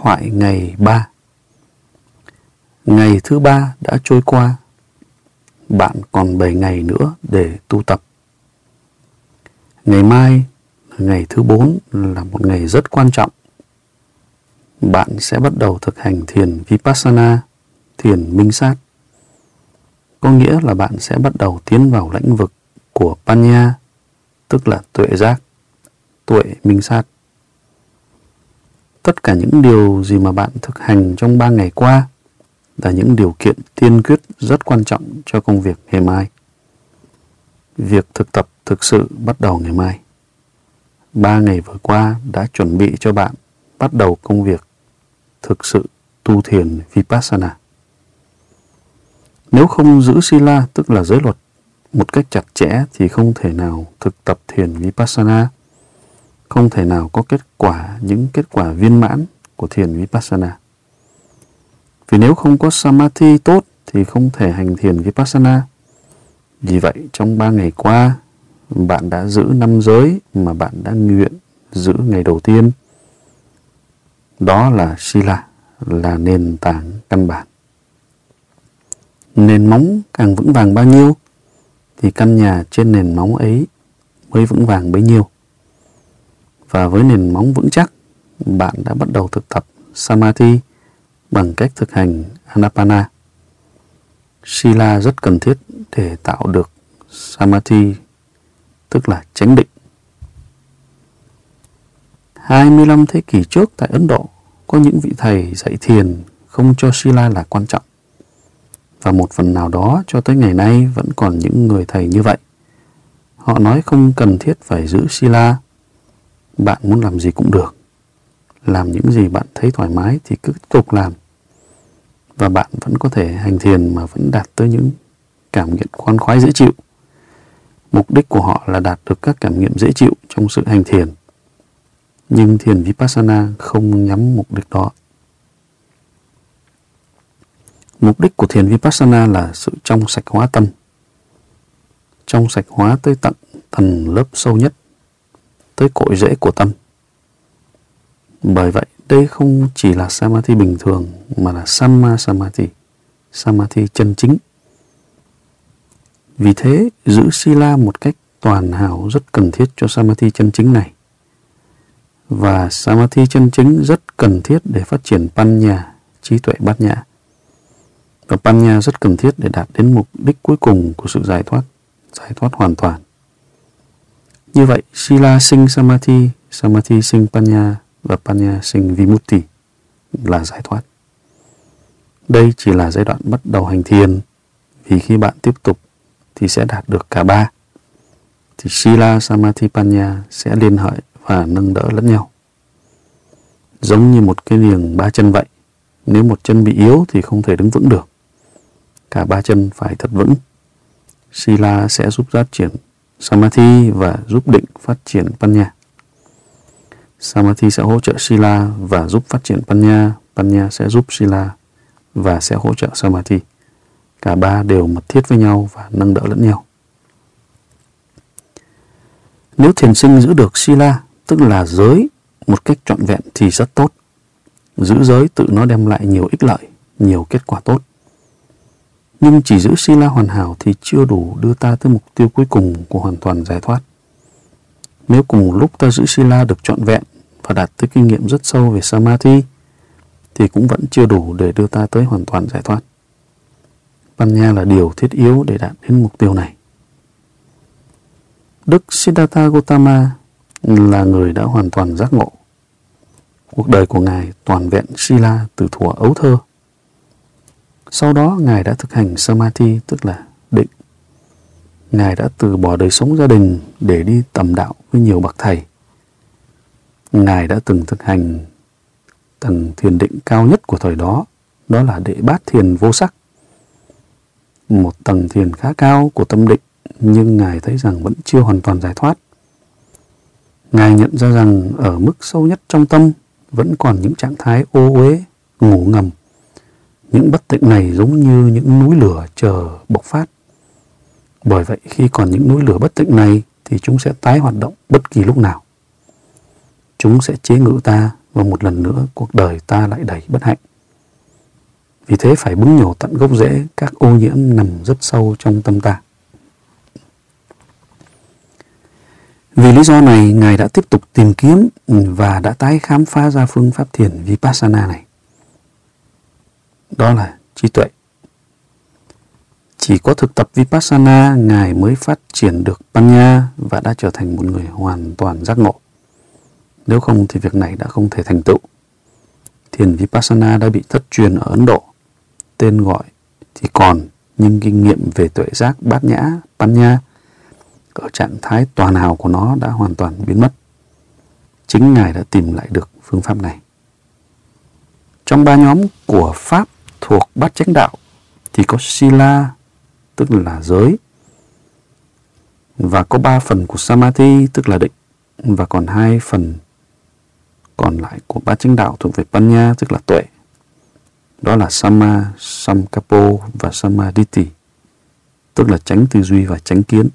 thoại ngày 3. Ngày thứ 3 đã trôi qua. Bạn còn 7 ngày nữa để tu tập. Ngày mai, ngày thứ 4 là một ngày rất quan trọng. Bạn sẽ bắt đầu thực hành thiền Vipassana, thiền minh sát. Có nghĩa là bạn sẽ bắt đầu tiến vào lĩnh vực của Panya, tức là tuệ giác, tuệ minh sát. Tất cả những điều gì mà bạn thực hành trong 3 ngày qua là những điều kiện tiên quyết rất quan trọng cho công việc ngày mai. Việc thực tập thực sự bắt đầu ngày mai. 3 ngày vừa qua đã chuẩn bị cho bạn bắt đầu công việc thực sự tu thiền Vipassana. Nếu không giữ Sila, tức là giới luật, một cách chặt chẽ thì không thể nào thực tập thiền Vipassana, không thể nào có những kết quả viên mãn của thiền Vipassana. Vì nếu không có Samadhi tốt thì không thể hành thiền Vipassana. Vì vậy, trong 3 ngày qua, bạn đã giữ 5 giới mà bạn đã nguyện giữ ngày đầu tiên. Đó là Sila, là nền tảng căn bản. Nền móng càng vững vàng bao nhiêu thì căn nhà trên nền móng ấy mới vững vàng bấy nhiêu. Và với nền móng vững chắc, bạn đã bắt đầu thực tập Samadhi bằng cách thực hành Anapana. Sila rất cần thiết để tạo được Samadhi, tức là chánh định. 25 thế kỷ trước tại Ấn Độ, có những vị thầy dạy thiền không cho Sila là quan trọng. Và một phần nào đó cho tới ngày nay vẫn còn những người thầy như vậy. Họ nói không cần thiết phải giữ Sila. Bạn muốn làm gì cũng được. Làm những gì bạn thấy thoải mái thì cứ tiếp tục làm. Và bạn vẫn có thể hành thiền mà vẫn đạt tới những cảm nghiệm khoan khoái dễ chịu. Mục đích của họ là đạt được các cảm nghiệm dễ chịu trong sự hành thiền. Nhưng thiền Vipassana không nhắm mục đích đó. Mục đích của thiền Vipassana là sự trong sạch hóa tâm. Trong sạch hóa tới tận tầng lớp sâu nhất, tới cội rễ của tâm. Bởi vậy, đây không chỉ là Samadhi bình thường mà là Samma Samadhi, Samadhi chân chính. Vì thế, giữ Sila một cách toàn hảo rất cần thiết cho Samadhi chân chính này. Và Samadhi chân chính rất cần thiết để phát triển Panya, trí tuệ bát nhã. Và Panya rất cần thiết để đạt đến mục đích cuối cùng của sự giải thoát hoàn toàn. Như vậy, Sila sinh Samadhi, Samadhi sinh Panya, và Panya sinh Vimutti, là giải thoát. Đây chỉ là giai đoạn bắt đầu hành thiền, vì khi bạn tiếp tục thì sẽ đạt được cả ba. Thì Sila, Samadhi, Panya sẽ liên hệ và nâng đỡ lẫn nhau. Giống như một cái liềng 3 chân vậy. Nếu một chân bị yếu thì không thể đứng vững được. Cả 3 chân phải thật vững. Sila sẽ giúp phát triển Samadhi và giúp định phát triển Panya. Samadhi sẽ hỗ trợ Sila và giúp phát triển Panya. Panya sẽ giúp Sila và sẽ hỗ trợ Samadhi. Cả ba đều mật thiết với nhau và nâng đỡ lẫn nhau. Nếu thiền sinh giữ được Sila, tức là giới, một cách trọn vẹn thì rất tốt. Giữ giới tự nó đem lại nhiều ích lợi, nhiều kết quả tốt. Nhưng chỉ giữ Sila hoàn hảo thì chưa đủ đưa ta tới mục tiêu cuối cùng của hoàn toàn giải thoát. Nếu cùng một lúc ta giữ Sila được trọn vẹn và đạt tới kinh nghiệm rất sâu về Samadhi, thì cũng vẫn chưa đủ để đưa ta tới hoàn toàn giải thoát. Panya là điều thiết yếu để đạt đến mục tiêu này. Đức Siddhartha Gautama là người đã hoàn toàn giác ngộ. Cuộc đời của Ngài toàn vẹn Sila từ thuở ấu thơ. Sau đó Ngài đã thực hành Samadhi, tức là định. Ngài đã từ bỏ đời sống gia đình để đi tầm đạo với nhiều bậc thầy. Ngài đã từng thực hành tầng thiền định cao nhất của thời đó, đó là Đệ Bát Thiền Vô Sắc. Một tầng thiền khá cao của tâm định, nhưng Ngài thấy rằng vẫn chưa hoàn toàn giải thoát. Ngài nhận ra rằng ở mức sâu nhất trong tâm vẫn còn những trạng thái ô uế, ngủ ngầm. Những bất tịnh này giống như những núi lửa chờ bộc phát. Bởi vậy khi còn những núi lửa bất tịnh này thì chúng sẽ tái hoạt động bất kỳ lúc nào. Chúng sẽ chế ngự ta và một lần nữa cuộc đời ta lại đầy bất hạnh. Vì thế phải bứng nhổ tận gốc rễ các ô nhiễm nằm rất sâu trong tâm ta. Vì lý do này, Ngài đã tiếp tục tìm kiếm và đã tái khám phá ra phương pháp thiền Vipassana này. Đó là trí tuệ. Chỉ có thực tập Vipassana, Ngài mới phát triển được Panya và đã trở thành một người hoàn toàn giác ngộ. Nếu không thì việc này đã không thể thành tựu. Thiền Vipassana đã bị thất truyền ở Ấn Độ. Tên gọi thì còn, nhưng kinh nghiệm về tuệ giác bát nhã, Panya, ở trạng thái toàn hào của nó đã hoàn toàn biến mất. Chính Ngài đã tìm lại được phương pháp này. Trong 3 nhóm của Pháp thuộc bát chánh đạo thì có Sila, tức là giới, và có 3 phần của Samadhi, tức là định, và còn 2 phần còn lại của bát chánh đạo thuộc về Panya, tức là tuệ. Đó là Samma Sankappo và Samaditi, tức là chánh tư duy và chánh kiến.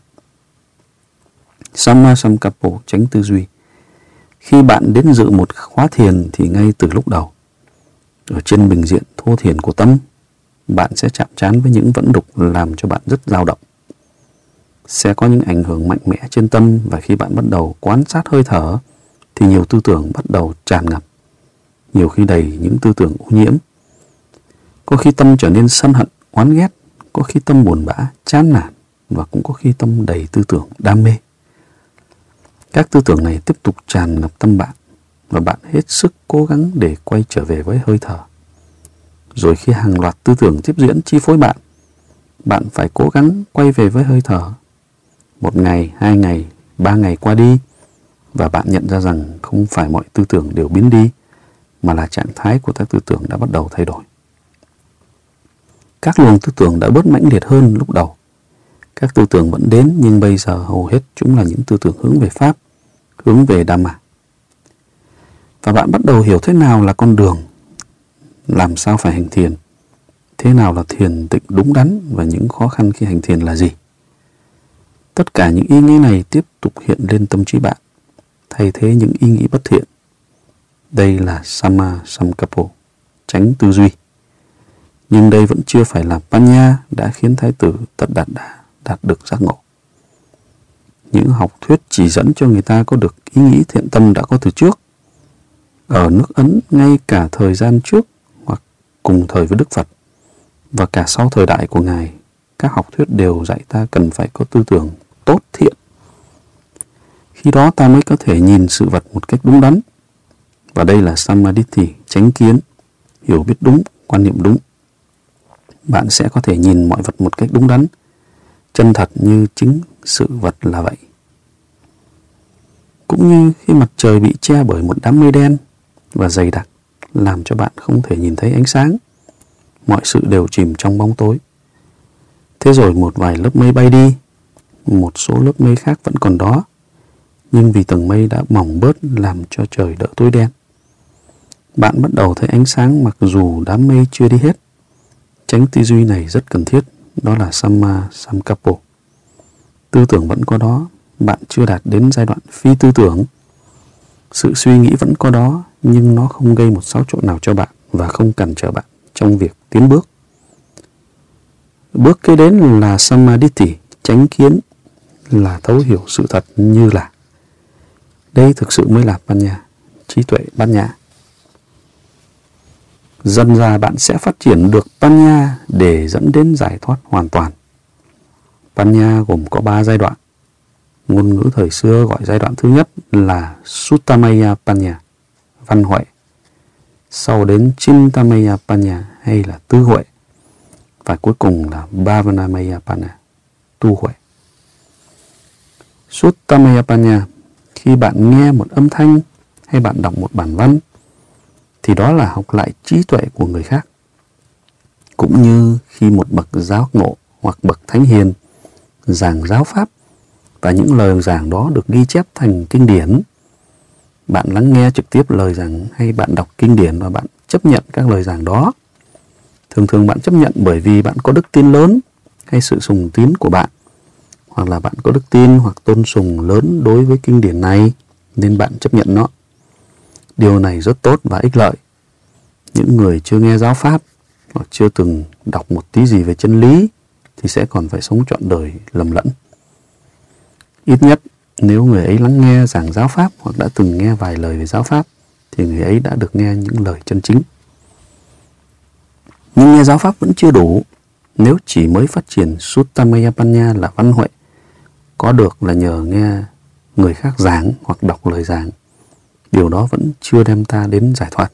Samma Sankappo, chánh tư duy. Khi bạn đến dự một khóa thiền thì ngay từ lúc đầu, ở trên bình diện thô thiền của tâm, bạn sẽ chạm trán với những vẫn đục làm cho bạn rất dao động. Sẽ có những ảnh hưởng mạnh mẽ trên tâm, và khi bạn bắt đầu quan sát hơi thở thì nhiều tư tưởng bắt đầu tràn ngập, nhiều khi đầy những tư tưởng ô nhiễm. Có khi tâm trở nên sân hận, oán ghét, có khi tâm buồn bã, chán nản, và cũng có khi tâm đầy tư tưởng đam mê. Các tư tưởng này tiếp tục tràn ngập tâm bạn, và bạn hết sức cố gắng để quay trở về với hơi thở. Rồi khi hàng loạt tư tưởng tiếp diễn chi phối bạn, bạn phải cố gắng quay về với hơi thở. 1 ngày, 2 ngày, 3 ngày qua đi, và bạn nhận ra rằng không phải mọi tư tưởng đều biến đi, mà là trạng thái của các tư tưởng đã bắt đầu thay đổi. Các luồng tư tưởng đã bớt mãnh liệt hơn lúc đầu. Các tư tưởng vẫn đến, nhưng bây giờ hầu hết chúng là những tư tưởng hướng về Pháp, hướng về Dhamma. Và bạn bắt đầu hiểu thế nào là con đường, làm sao phải hành thiền, thế nào là thiền tịnh đúng đắn, và những khó khăn khi hành thiền là gì. Tất cả những ý nghĩ này tiếp tục hiện lên tâm trí bạn, thay thế những ý nghĩ bất thiện. Đây là Samma Sankappo, chánh tư duy. Nhưng đây vẫn chưa phải là Panya đã khiến Thái tử Tất Đạt Đa đạt được giác ngộ. Những học thuyết chỉ dẫn cho người ta có được ý nghĩ thiện tâm đã có từ trước. Ở nước Ấn, ngay cả thời gian trước hoặc cùng thời với Đức Phật, và cả sau thời đại của Ngài, các học thuyết đều dạy ta cần phải có tư tưởng tốt thiện. Khi đó ta mới có thể nhìn sự vật một cách đúng đắn. Và đây là Samadhi, chánh kiến, hiểu biết đúng, quan niệm đúng. Bạn sẽ có thể nhìn mọi vật một cách đúng đắn, chân thật như chính sự vật là vậy. Cũng như khi mặt trời bị che bởi một đám mây đen và dày đặc, làm cho bạn không thể nhìn thấy ánh sáng, mọi sự đều chìm trong bóng tối. Thế rồi một vài lớp mây bay đi, một số lớp mây khác vẫn còn đó, nhưng vì tầng mây đã mỏng bớt làm cho trời đỡ tối đen. Bạn bắt đầu thấy ánh sáng mặc dù đám mây chưa đi hết. Chánh tư duy này rất cần thiết, đó là Samma Sankappo. Tư tưởng vẫn có đó, bạn chưa đạt đến giai đoạn phi tư tưởng. Sự suy nghĩ vẫn có đó, nhưng nó không gây một xáo trộn nào cho bạn và không cản trở bạn trong việc tiến bước. Bước kế đến là Samadhi, chánh kiến, là thấu hiểu sự thật như là. Đây thực sự mới là Panya, trí tuệ bát nhã. Dần dà bạn sẽ phát triển được Panya để dẫn đến giải thoát hoàn toàn. Panya gồm có 3 giai đoạn. Ngôn ngữ thời xưa gọi giai đoạn thứ nhất là Suttamaya Panya, văn huệ. Sau đến Chintamaya Panya hay là tư huệ. Và cuối cùng là Bhavanamaya Panya, tu huệ. Suttamaya Panya, khi bạn nghe một âm thanh hay bạn đọc một bản văn, thì đó là học lại trí tuệ của người khác. Cũng như khi một bậc giáo ngộ hoặc bậc thánh hiền giảng giáo pháp, và những lời giảng đó được ghi chép thành kinh điển, bạn lắng nghe trực tiếp lời giảng hay bạn đọc kinh điển và bạn chấp nhận các lời giảng đó. Thường thường bạn chấp nhận bởi vì bạn có đức tin lớn hay sự sùng tín của bạn, hoặc là bạn có đức tin hoặc tôn sùng lớn đối với kinh điển này nên bạn chấp nhận nó. Điều này rất tốt và ích lợi. Những người chưa nghe giáo pháp hoặc chưa từng đọc một tí gì về chân lý thì sẽ còn phải sống trọn đời lầm lẫn. Ít nhất nếu người ấy lắng nghe giảng giáo pháp hoặc đã từng nghe vài lời về giáo pháp thì người ấy đã được nghe những lời chân chính. Nhưng nghe giáo pháp vẫn chưa đủ. Nếu chỉ mới phát triển Suttamaya Panya là văn huệ, có được là nhờ nghe người khác giảng hoặc đọc lời giảng, điều đó vẫn chưa đem ta đến giải thoát.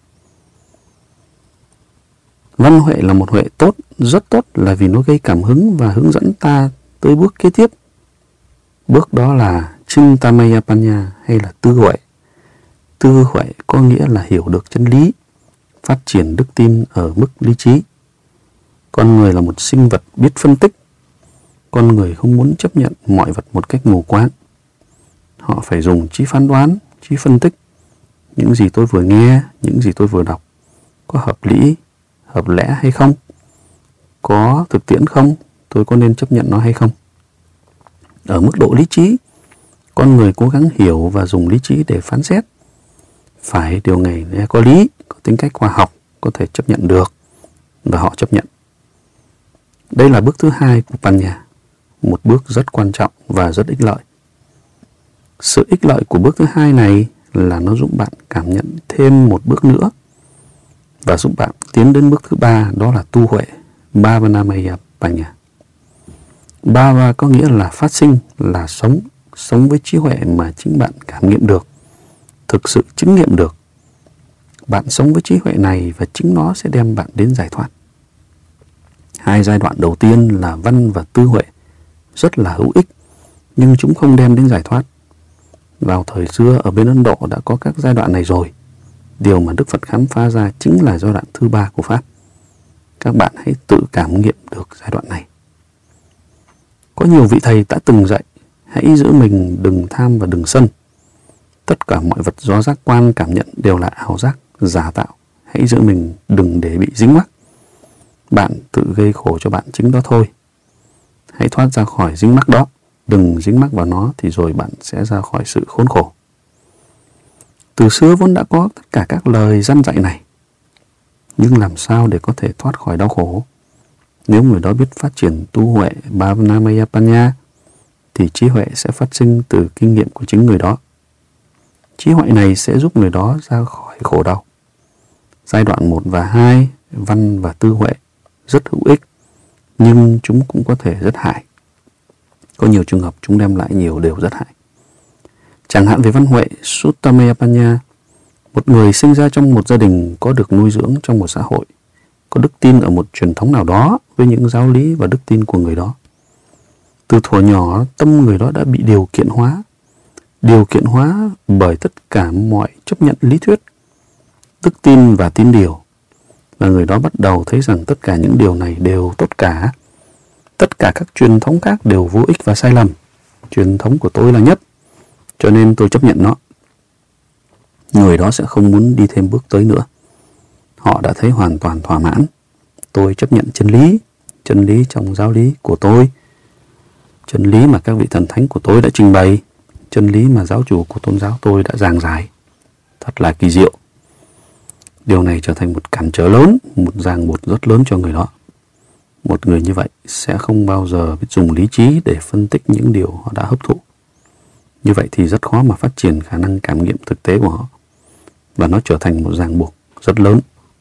Văn huệ là một huệ tốt, rất tốt, là vì nó gây cảm hứng và hướng dẫn ta tới bước kế tiếp. Bước đó là Chintamaya Panya hay là tư huệ. Tư huệ có nghĩa là hiểu được chân lý, phát triển đức tin ở mức lý trí. Con người là một sinh vật biết phân tích. Con người không muốn chấp nhận mọi vật một cách mù quáng. Họ phải dùng trí phán đoán, trí phân tích. Những gì tôi vừa nghe, những gì tôi vừa đọc, có hợp lý, hợp lẽ hay không? Có thực tiễn không? Tôi có nên chấp nhận nó hay không? Ở mức độ lý trí, con người cố gắng hiểu và dùng lý trí để phán xét. Phải điều này có lý, có tính cách khoa học, có thể chấp nhận được, và họ chấp nhận. Đây là bước thứ hai của Panya, một bước rất quan trọng và rất ích lợi. Sự ích lợi của bước thứ hai này là nó giúp bạn cảm nhận thêm một bước nữa và giúp bạn tiến đến bước thứ ba, đó là tu huệ, Bhavanamaya Panya. Bhava có nghĩa là phát sinh, là sống với trí huệ mà chính bạn cảm nghiệm được, thực sự chứng nghiệm được. Bạn sống với trí huệ này và chính nó sẽ đem bạn đến giải thoát. Hai giai đoạn đầu tiên là văn và tư huệ rất là hữu ích, nhưng chúng không đem đến giải thoát. Vào thời xưa ở bên Ấn Độ đã có các giai đoạn này rồi. Điều mà Đức Phật khám phá ra chính là giai đoạn thứ ba của Pháp. Các bạn hãy tự cảm nghiệm được giai đoạn này. Có nhiều vị thầy đã từng dạy, hãy giữ mình đừng tham và đừng sân. Tất cả mọi vật do giác quan cảm nhận đều là ảo giác, giả tạo. Hãy giữ mình đừng để bị dính mắc. Bạn tự gây khổ cho bạn chính đó thôi. Hãy thoát ra khỏi dính mắc đó. Đừng dính mắc vào nó thì rồi bạn sẽ ra khỏi sự khốn khổ. Từ xưa vốn đã có tất cả các lời răn dạy này. Nhưng làm sao để có thể thoát khỏi đau khổ? Nếu người đó biết phát triển tu huệ Bhavanamaya Panya thì trí huệ sẽ phát sinh từ kinh nghiệm của chính người đó. Trí huệ này sẽ giúp người đó ra khỏi khổ đau. Giai đoạn 1 và 2, văn và tư huệ, rất hữu ích, nhưng chúng cũng có thể rất hại. Có nhiều trường hợp chúng đem lại nhiều điều rất hại. Chẳng hạn về văn huệ Suttamaya Panya, một người sinh ra trong một gia đình có được nuôi dưỡng trong một xã hội, có đức tin ở một truyền thống nào đó với những giáo lý và đức tin của người đó. Từ thuở nhỏ, tâm người đó đã bị điều kiện hóa bởi tất cả mọi chấp nhận lý thuyết, đức tin và tín điều. Và người đó bắt đầu thấy rằng tất cả những điều này đều tốt cả. Tất cả các truyền thống khác đều vô ích và sai lầm. Truyền thống của tôi là nhất, cho nên tôi chấp nhận nó. Người đó sẽ không muốn đi thêm bước tới nữa. Họ đã thấy hoàn toàn thỏa mãn. Tôi chấp nhận chân lý trong giáo lý của tôi, chân lý mà các vị thần thánh của tôi đã trình bày, chân lý mà giáo chủ của tôn giáo tôi đã giảng giải. Thật là kỳ diệu. Điều này trở thành một cản trở lớn, một ràng buộc rất lớn cho người đó. Một người như vậy sẽ không bao giờ biết dùng lý trí để phân tích những điều họ đã hấp thụ. Như vậy thì rất khó mà phát triển khả năng cảm nghiệm thực tế của họ. Và nó trở thành một ràng buộc rất lớn.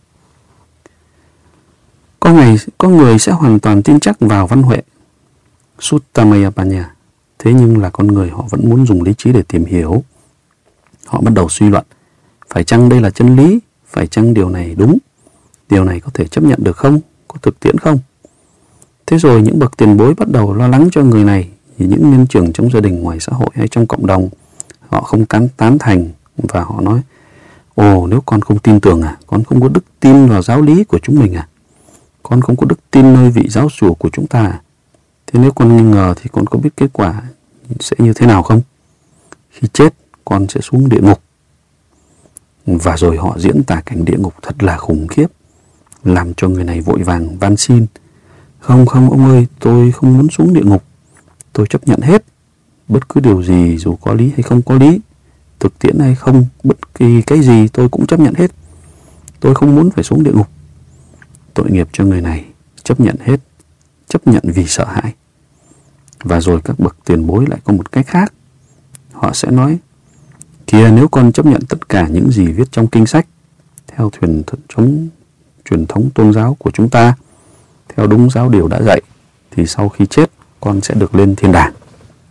Có người sẽ hoàn toàn tin chắc vào văn huệ Suttamaya Panya. Thế nhưng là con người họ vẫn muốn dùng lý trí để tìm hiểu. Họ bắt đầu suy luận. Phải chăng đây là chân lý? Phải chăng điều này đúng? Điều này có thể chấp nhận được không? Có thực tiễn không? Thế rồi những bậc tiền bối bắt đầu lo lắng cho người này. Thì những nhân trưởng trong gia đình, ngoài xã hội hay trong cộng đồng, họ không tán thành và họ nói: ồ, nếu con không tin tưởng con không có đức tin vào giáo lý của chúng mình con không có đức tin nơi vị giáo chủ của chúng ta thế nếu con nghi ngờ thì con có biết kết quả sẽ như thế nào không? Khi chết con sẽ xuống địa ngục. Và rồi họ diễn tả cảnh địa ngục thật là khủng khiếp, làm cho người này vội vàng van xin: không ông ơi, tôi không muốn xuống địa ngục, tôi chấp nhận hết bất cứ điều gì dù có lý hay không có lý, thực tiễn hay không, bất kỳ cái gì tôi cũng chấp nhận hết. Tôi không muốn phải xuống địa ngục. Tội nghiệp cho người này, chấp nhận hết, chấp nhận vì sợ hãi. Và rồi các bậc tiền bối lại có một cách khác. Họ sẽ nói, kìa, nếu con chấp nhận tất cả những gì viết trong kinh sách, theo truyền thống tôn giáo của chúng ta, theo đúng giáo điều đã dạy, thì sau khi chết, con sẽ được lên thiên đàng.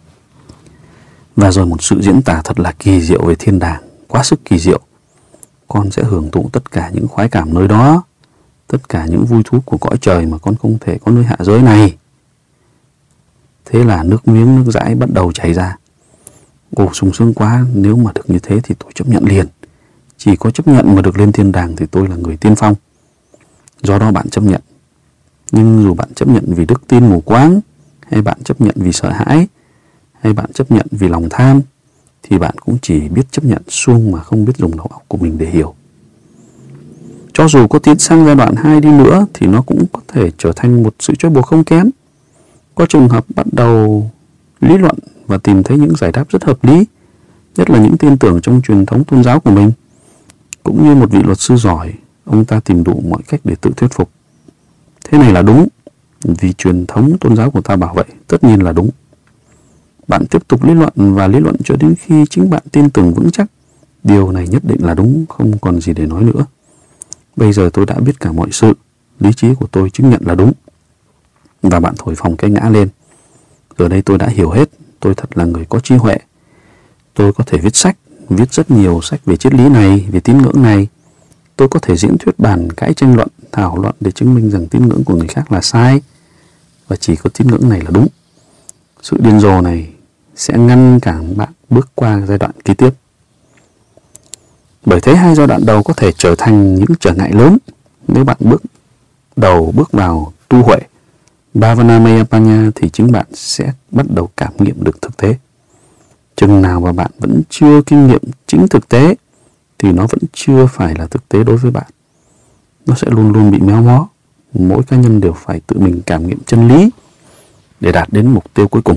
Và rồi một sự diễn tả thật là kỳ diệu về thiên đàng, quá sức kỳ diệu. Con sẽ hưởng thụ tất cả những khoái cảm nơi đó, tất cả những vui thú của cõi trời mà con không thể có nơi hạ giới này. Thế là nước miếng nước dãi bắt đầu chảy ra. Ồ, sung sướng quá, nếu mà được như thế thì tôi chấp nhận liền. Chỉ có chấp nhận mà được lên thiên đàng thì tôi là người tiên phong. Do đó bạn chấp nhận. Nhưng dù bạn chấp nhận vì đức tin mù quáng, hay bạn chấp nhận vì sợ hãi, hay bạn chấp nhận vì lòng tham, thì bạn cũng chỉ biết chấp nhận suông mà không biết dùng đầu óc của mình để hiểu. Cho dù có tiến sang giai đoạn 2 đi nữa thì nó cũng có thể trở thành một sự trói buộc không kém. Có trường hợp bắt đầu lý luận và tìm thấy những giải đáp rất hợp lý, nhất là những tin tưởng trong truyền thống tôn giáo của mình. Cũng như một vị luật sư giỏi, ông ta tìm đủ mọi cách để tự thuyết phục. Thế này là đúng, vì truyền thống tôn giáo của ta bảo vậy, tất nhiên là đúng. Bạn tiếp tục lý luận và lý luận cho đến khi chính bạn tin tưởng vững chắc điều này nhất định là đúng, không còn gì để nói nữa. Bây giờ tôi đã biết cả mọi sự, lý trí của tôi chứng nhận là đúng. Và bạn thổi phồng cái ngã lên. Giờ đây tôi đã hiểu hết, tôi thật là người có trí huệ. Tôi có thể viết sách, viết rất nhiều sách về triết lý này, về tín ngưỡng này. Tôi có thể diễn thuyết bàn cãi tranh luận, thảo luận để chứng minh rằng tín ngưỡng của người khác là sai, và chỉ có tín ngưỡng này là đúng. Sự điên rồ này sẽ ngăn cản bạn bước qua giai đoạn kế tiếp. Bởi thế hai giai đoạn đầu có thể trở thành những trở ngại lớn nếu bạn bước vào tu huệ Bhavana Mayapanya, thì chính bạn sẽ bắt đầu cảm nghiệm được thực tế. Chừng nào mà bạn vẫn chưa kinh nghiệm chính thực tế thì nó vẫn chưa phải là thực tế đối với bạn. Nó sẽ luôn luôn bị méo mó. Mỗi cá nhân đều phải tự mình cảm nghiệm chân lý để đạt đến mục tiêu cuối cùng.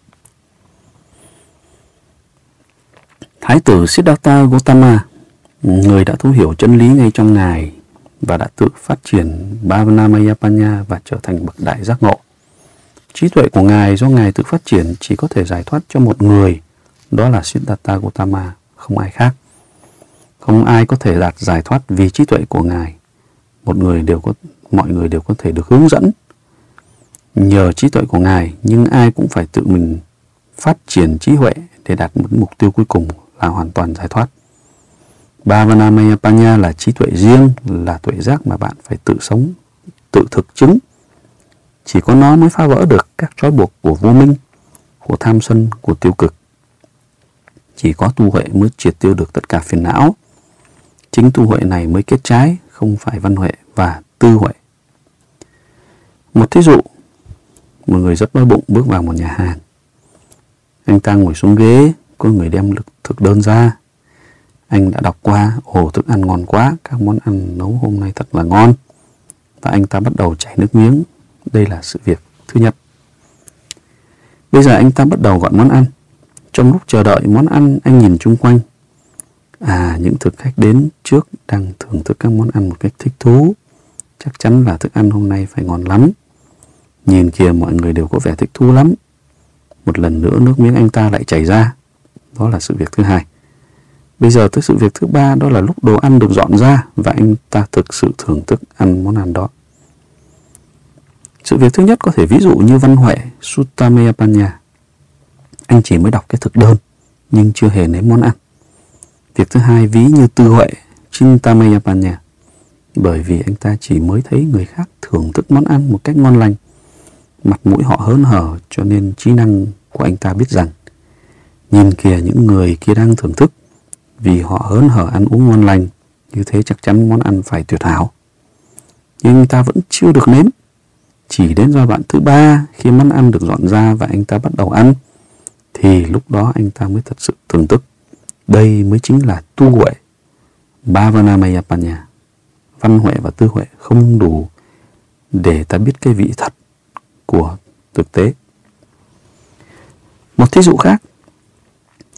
Thái tử Siddhartha Gautama, người đã thấu hiểu chân lý ngay trong Ngài và đã tự phát triển Bhavana Mayapanya và trở thành bậc đại giác ngộ. Trí tuệ của Ngài do Ngài tự phát triển chỉ có thể giải thoát cho một người, đó là Siddhartha Gautama, không ai khác. Không ai có thể đạt giải thoát vì trí tuệ của Ngài. Mọi người đều có thể được hướng dẫn nhờ trí tuệ của Ngài, nhưng ai cũng phải tự mình phát triển trí huệ để đạt một mục tiêu cuối cùng là hoàn toàn giải thoát. Bhavana Mayapanya là trí tuệ riêng, là tuệ giác mà bạn phải tự sống, tự thực chứng. Chỉ có nó mới phá vỡ được các trói buộc của vô minh, của tham sân, của tiêu cực. Chỉ có tu huệ mới triệt tiêu được tất cả phiền não. Chính tu huệ này mới kết trái, không phải văn huệ và tư huệ. Một thí dụ, một người rất đói bụng bước vào một nhà hàng. Anh ta ngồi xuống ghế, có người đem thực đơn ra. Anh đã đọc qua, thức ăn ngon quá, các món ăn nấu hôm nay thật là ngon. Và anh ta bắt đầu chảy nước miếng. Đây là sự việc thứ nhất. Bây giờ anh ta bắt đầu gọi món ăn. Trong lúc chờ đợi món ăn, anh nhìn chung quanh. Những thực khách đến trước đang thưởng thức các món ăn một cách thích thú. Chắc chắn là thức ăn hôm nay phải ngon lắm. Nhìn kìa, mọi người đều có vẻ thích thú lắm. Một lần nữa nước miếng anh ta lại chảy ra. Đó là sự việc thứ hai. Bây giờ tới sự việc thứ ba, đó là lúc đồ ăn được dọn ra và anh ta thực sự thưởng thức ăn món ăn đó. Sự việc thứ nhất có thể ví dụ như văn huệ Sutta Mayapanya. Anh chỉ mới đọc cái thực đơn nhưng chưa hề nếm món ăn. Việc thứ hai ví như tư huệ Chinta Mayapanya, bởi vì anh ta chỉ mới thấy người khác thưởng thức món ăn một cách ngon lành, mặt mũi họ hớn hở, cho nên trí năng của anh ta biết rằng nhìn kìa, những người kia đang thưởng thức, vì họ hớn hở ăn uống ngon lành, như thế chắc chắn món ăn phải tuyệt hảo. Nhưng anh ta vẫn chưa được nếm. Chỉ đến giai đoạn thứ ba, khi món ăn được dọn ra và anh ta bắt đầu ăn, thì lúc đó anh ta mới thật sự thưởng thức. Đây mới chính là tu huệ Bhavana Mayapanya. Văn huệ và tư huệ không đủ để ta biết cái vị thật của thực tế. Một thí dụ khác, có một người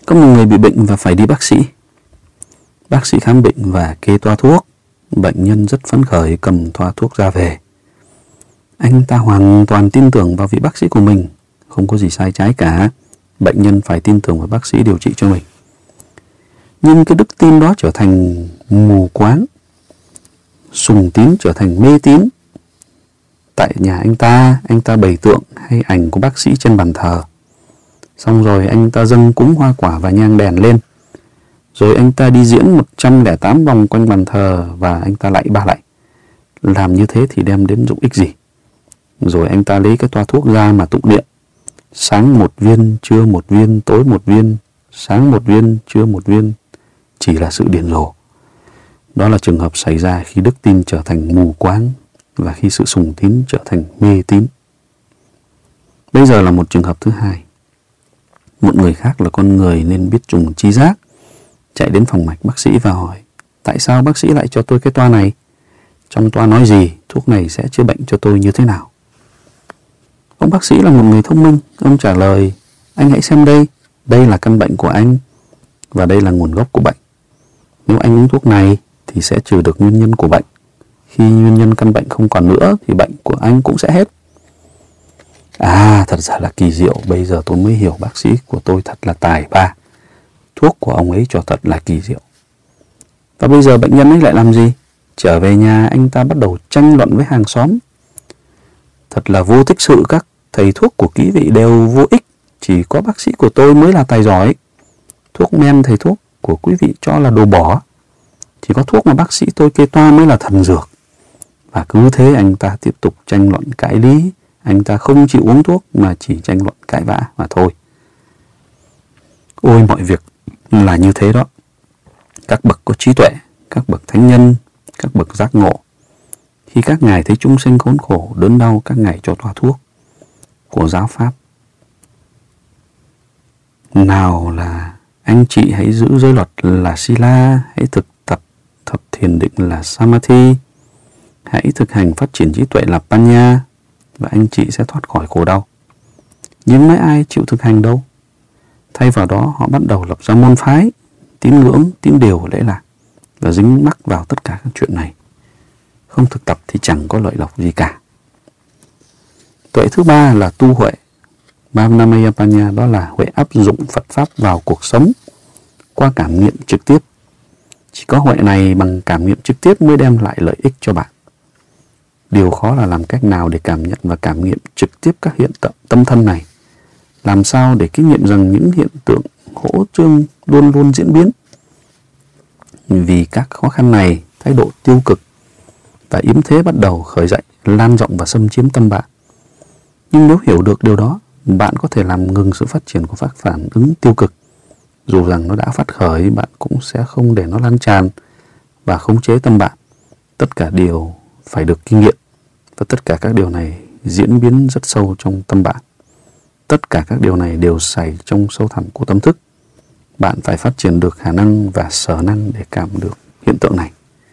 bị bệnh và phải đi bác sĩ. Bác sĩ khám bệnh và kê toa thuốc. Bệnh nhân rất phấn khởi cầm toa thuốc ra về. Anh ta hoàn toàn tin tưởng vào vị bác sĩ của mình. Không có gì sai trái cả. Bệnh nhân phải tin tưởng vào bác sĩ điều trị cho mình. Nhưng cái đức tin đó trở thành mù quáng. Sùng tín trở thành mê tín. Tại nhà anh ta bày tượng hay ảnh của bác sĩ trên bàn thờ. Xong rồi anh ta dâng cúng hoa quả và nhang đèn lên. Rồi anh ta đi diễn 108 vòng quanh bàn thờ và anh ta lạy 3 lạy. Làm như thế thì đem đến dụng ích gì? Rồi anh ta lấy cái toa thuốc ra mà tụng niệm. Sáng 1 viên, trưa 1 viên, tối 1 viên. Sáng 1 viên, trưa 1 viên. Chỉ là sự điên rồ. Đó là trường hợp xảy ra khi đức tin trở thành mù quáng và khi sự sùng tín trở thành mê tín. Bây giờ là một trường hợp thứ hai. Một người khác là con người nên biết dùng trí giác, chạy đến phòng mạch bác sĩ và hỏi: tại sao bác sĩ lại cho tôi cái toa này? Trong toa nói gì? Thuốc này sẽ chữa bệnh cho tôi như thế nào? Ông bác sĩ là một người thông minh. Ông trả lời: anh hãy xem đây. Đây là căn bệnh của anh và đây là nguồn gốc của bệnh. Nếu anh uống thuốc này thì sẽ trừ được nguyên nhân của bệnh. Khi nguyên nhân căn bệnh không còn nữa thì bệnh của anh cũng sẽ hết. Thật ra là kỳ diệu. Bây giờ tôi mới hiểu bác sĩ của tôi thật là tài ba. Thuốc của ông ấy cho thật là kỳ diệu. Và bây giờ bệnh nhân ấy lại làm gì? Trở về nhà anh ta bắt đầu tranh luận với hàng xóm. Thật là vô tích sự, các thầy thuốc của quý vị đều vô ích. Chỉ có bác sĩ của tôi mới là tài giỏi. Thuốc men thầy thuốc của quý vị cho là đồ bỏ. Chỉ có thuốc mà bác sĩ tôi kê toa mới là thần dược. Và cứ thế anh ta tiếp tục tranh luận cãi lý. Anh ta không chịu uống thuốc mà chỉ tranh luận cãi vã mà thôi. Ôi, mọi việc là như thế đó. Các bậc có trí tuệ, các bậc thánh nhân, các bậc giác ngộ, khi các ngài thấy chúng sinh khốn khổ, đớn đau, các ngài cho toa thuốc của giáo pháp. Nào là anh chị hãy giữ giới luật là Sila, hãy thực tập thập thiền định là Samadhi, hãy thực hành phát triển trí tuệ là Panya, và anh chị sẽ thoát khỏi khổ đau. Nhưng mấy ai chịu thực hành đâu. Thay vào đó họ bắt đầu lập ra môn phái, tín ngưỡng, tín điều, lễ lạc và dính mắc vào tất cả các chuyện này. Không thực tập thì chẳng có lợi lộc gì cả. Tuệ thứ ba là tu huệ, Bhavnamaya Panya, đó là huệ áp dụng Phật Pháp vào cuộc sống qua cảm nghiệm trực tiếp. Chỉ có huệ này bằng cảm nghiệm trực tiếp mới đem lại lợi ích cho bạn. Điều khó là làm cách nào để cảm nhận và cảm nghiệm trực tiếp các hiện tượng tâm thân này. Làm sao để kinh nghiệm rằng những hiện tượng hỗ trương luôn luôn diễn biến. Vì các khó khăn này, thái độ tiêu cực và yếm thế bắt đầu khởi dậy, lan rộng và xâm chiếm tâm bạn. Nhưng nếu hiểu được điều đó, bạn có thể làm ngừng sự phát triển của các phản ứng tiêu cực. Dù rằng nó đã phát khởi, bạn cũng sẽ không để nó lan tràn và khống chế tâm bạn. Tất cả điều phải được kinh nghiệm, và tất cả các điều này diễn biến rất sâu trong tâm bạn. Tất cả các điều này đều xảy trong sâu thẳm của tâm thức. Bạn phải phát triển được khả năng và sở năng để cảm được hiện tượng này.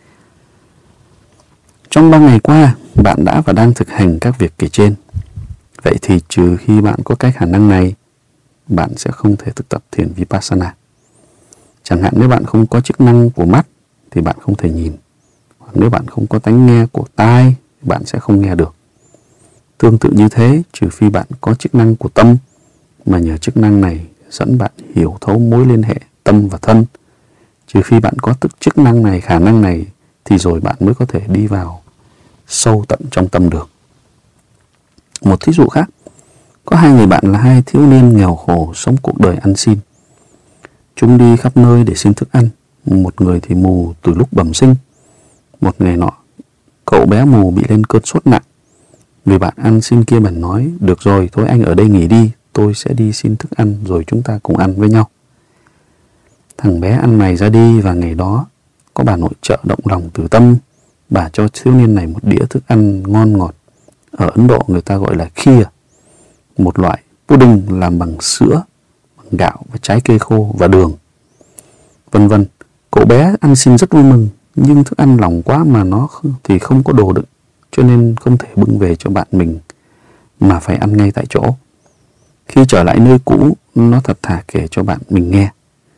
Trong 3 ngày qua, bạn đã và đang thực hành các việc kể trên. Vậy thì trừ khi bạn có cái khả năng này, bạn sẽ không thể thực tập thiền Vipassana. Chẳng hạn nếu bạn không có chức năng của mắt thì bạn không thể nhìn. Hoặc nếu bạn không có tánh nghe của tai, bạn sẽ không nghe được. Tương tự như thế, trừ phi bạn có chức năng của tâm, mà nhờ chức năng này dẫn bạn hiểu thấu mối liên hệ tâm và thân. Trừ phi bạn có chức năng này, khả năng này, thì rồi bạn mới có thể đi vào sâu tận trong tâm được. Một thí dụ khác, có 2 người bạn là 2 thiếu niên nghèo khổ sống cuộc đời ăn xin. Chúng đi khắp nơi để xin thức ăn. Một người thì mù từ lúc bẩm sinh. Một ngày nọ, cậu bé mù bị lên cơn sốt nặng. Người bạn ăn xin kia bèn nói: được rồi, thôi anh ở đây nghỉ đi, tôi sẽ đi xin thức ăn rồi chúng ta cùng ăn với nhau. Thằng bé ăn mày ra đi, và ngày đó có bà nội trợ động lòng từ tâm. Bà cho thiếu niên này một đĩa thức ăn ngon ngọt. Ở Ấn Độ người ta gọi là kheer, một loại pudding làm bằng sữa, bằng gạo và trái cây khô và đường, vân vân. Cậu bé ăn xin rất vui mừng, nhưng thức ăn lỏng quá mà nó thì không có đồ đựng, cho nên không thể bưng về cho bạn mình mà phải ăn ngay tại chỗ. Khi trở lại nơi cũ, nó thật thà kể cho bạn mình nghe.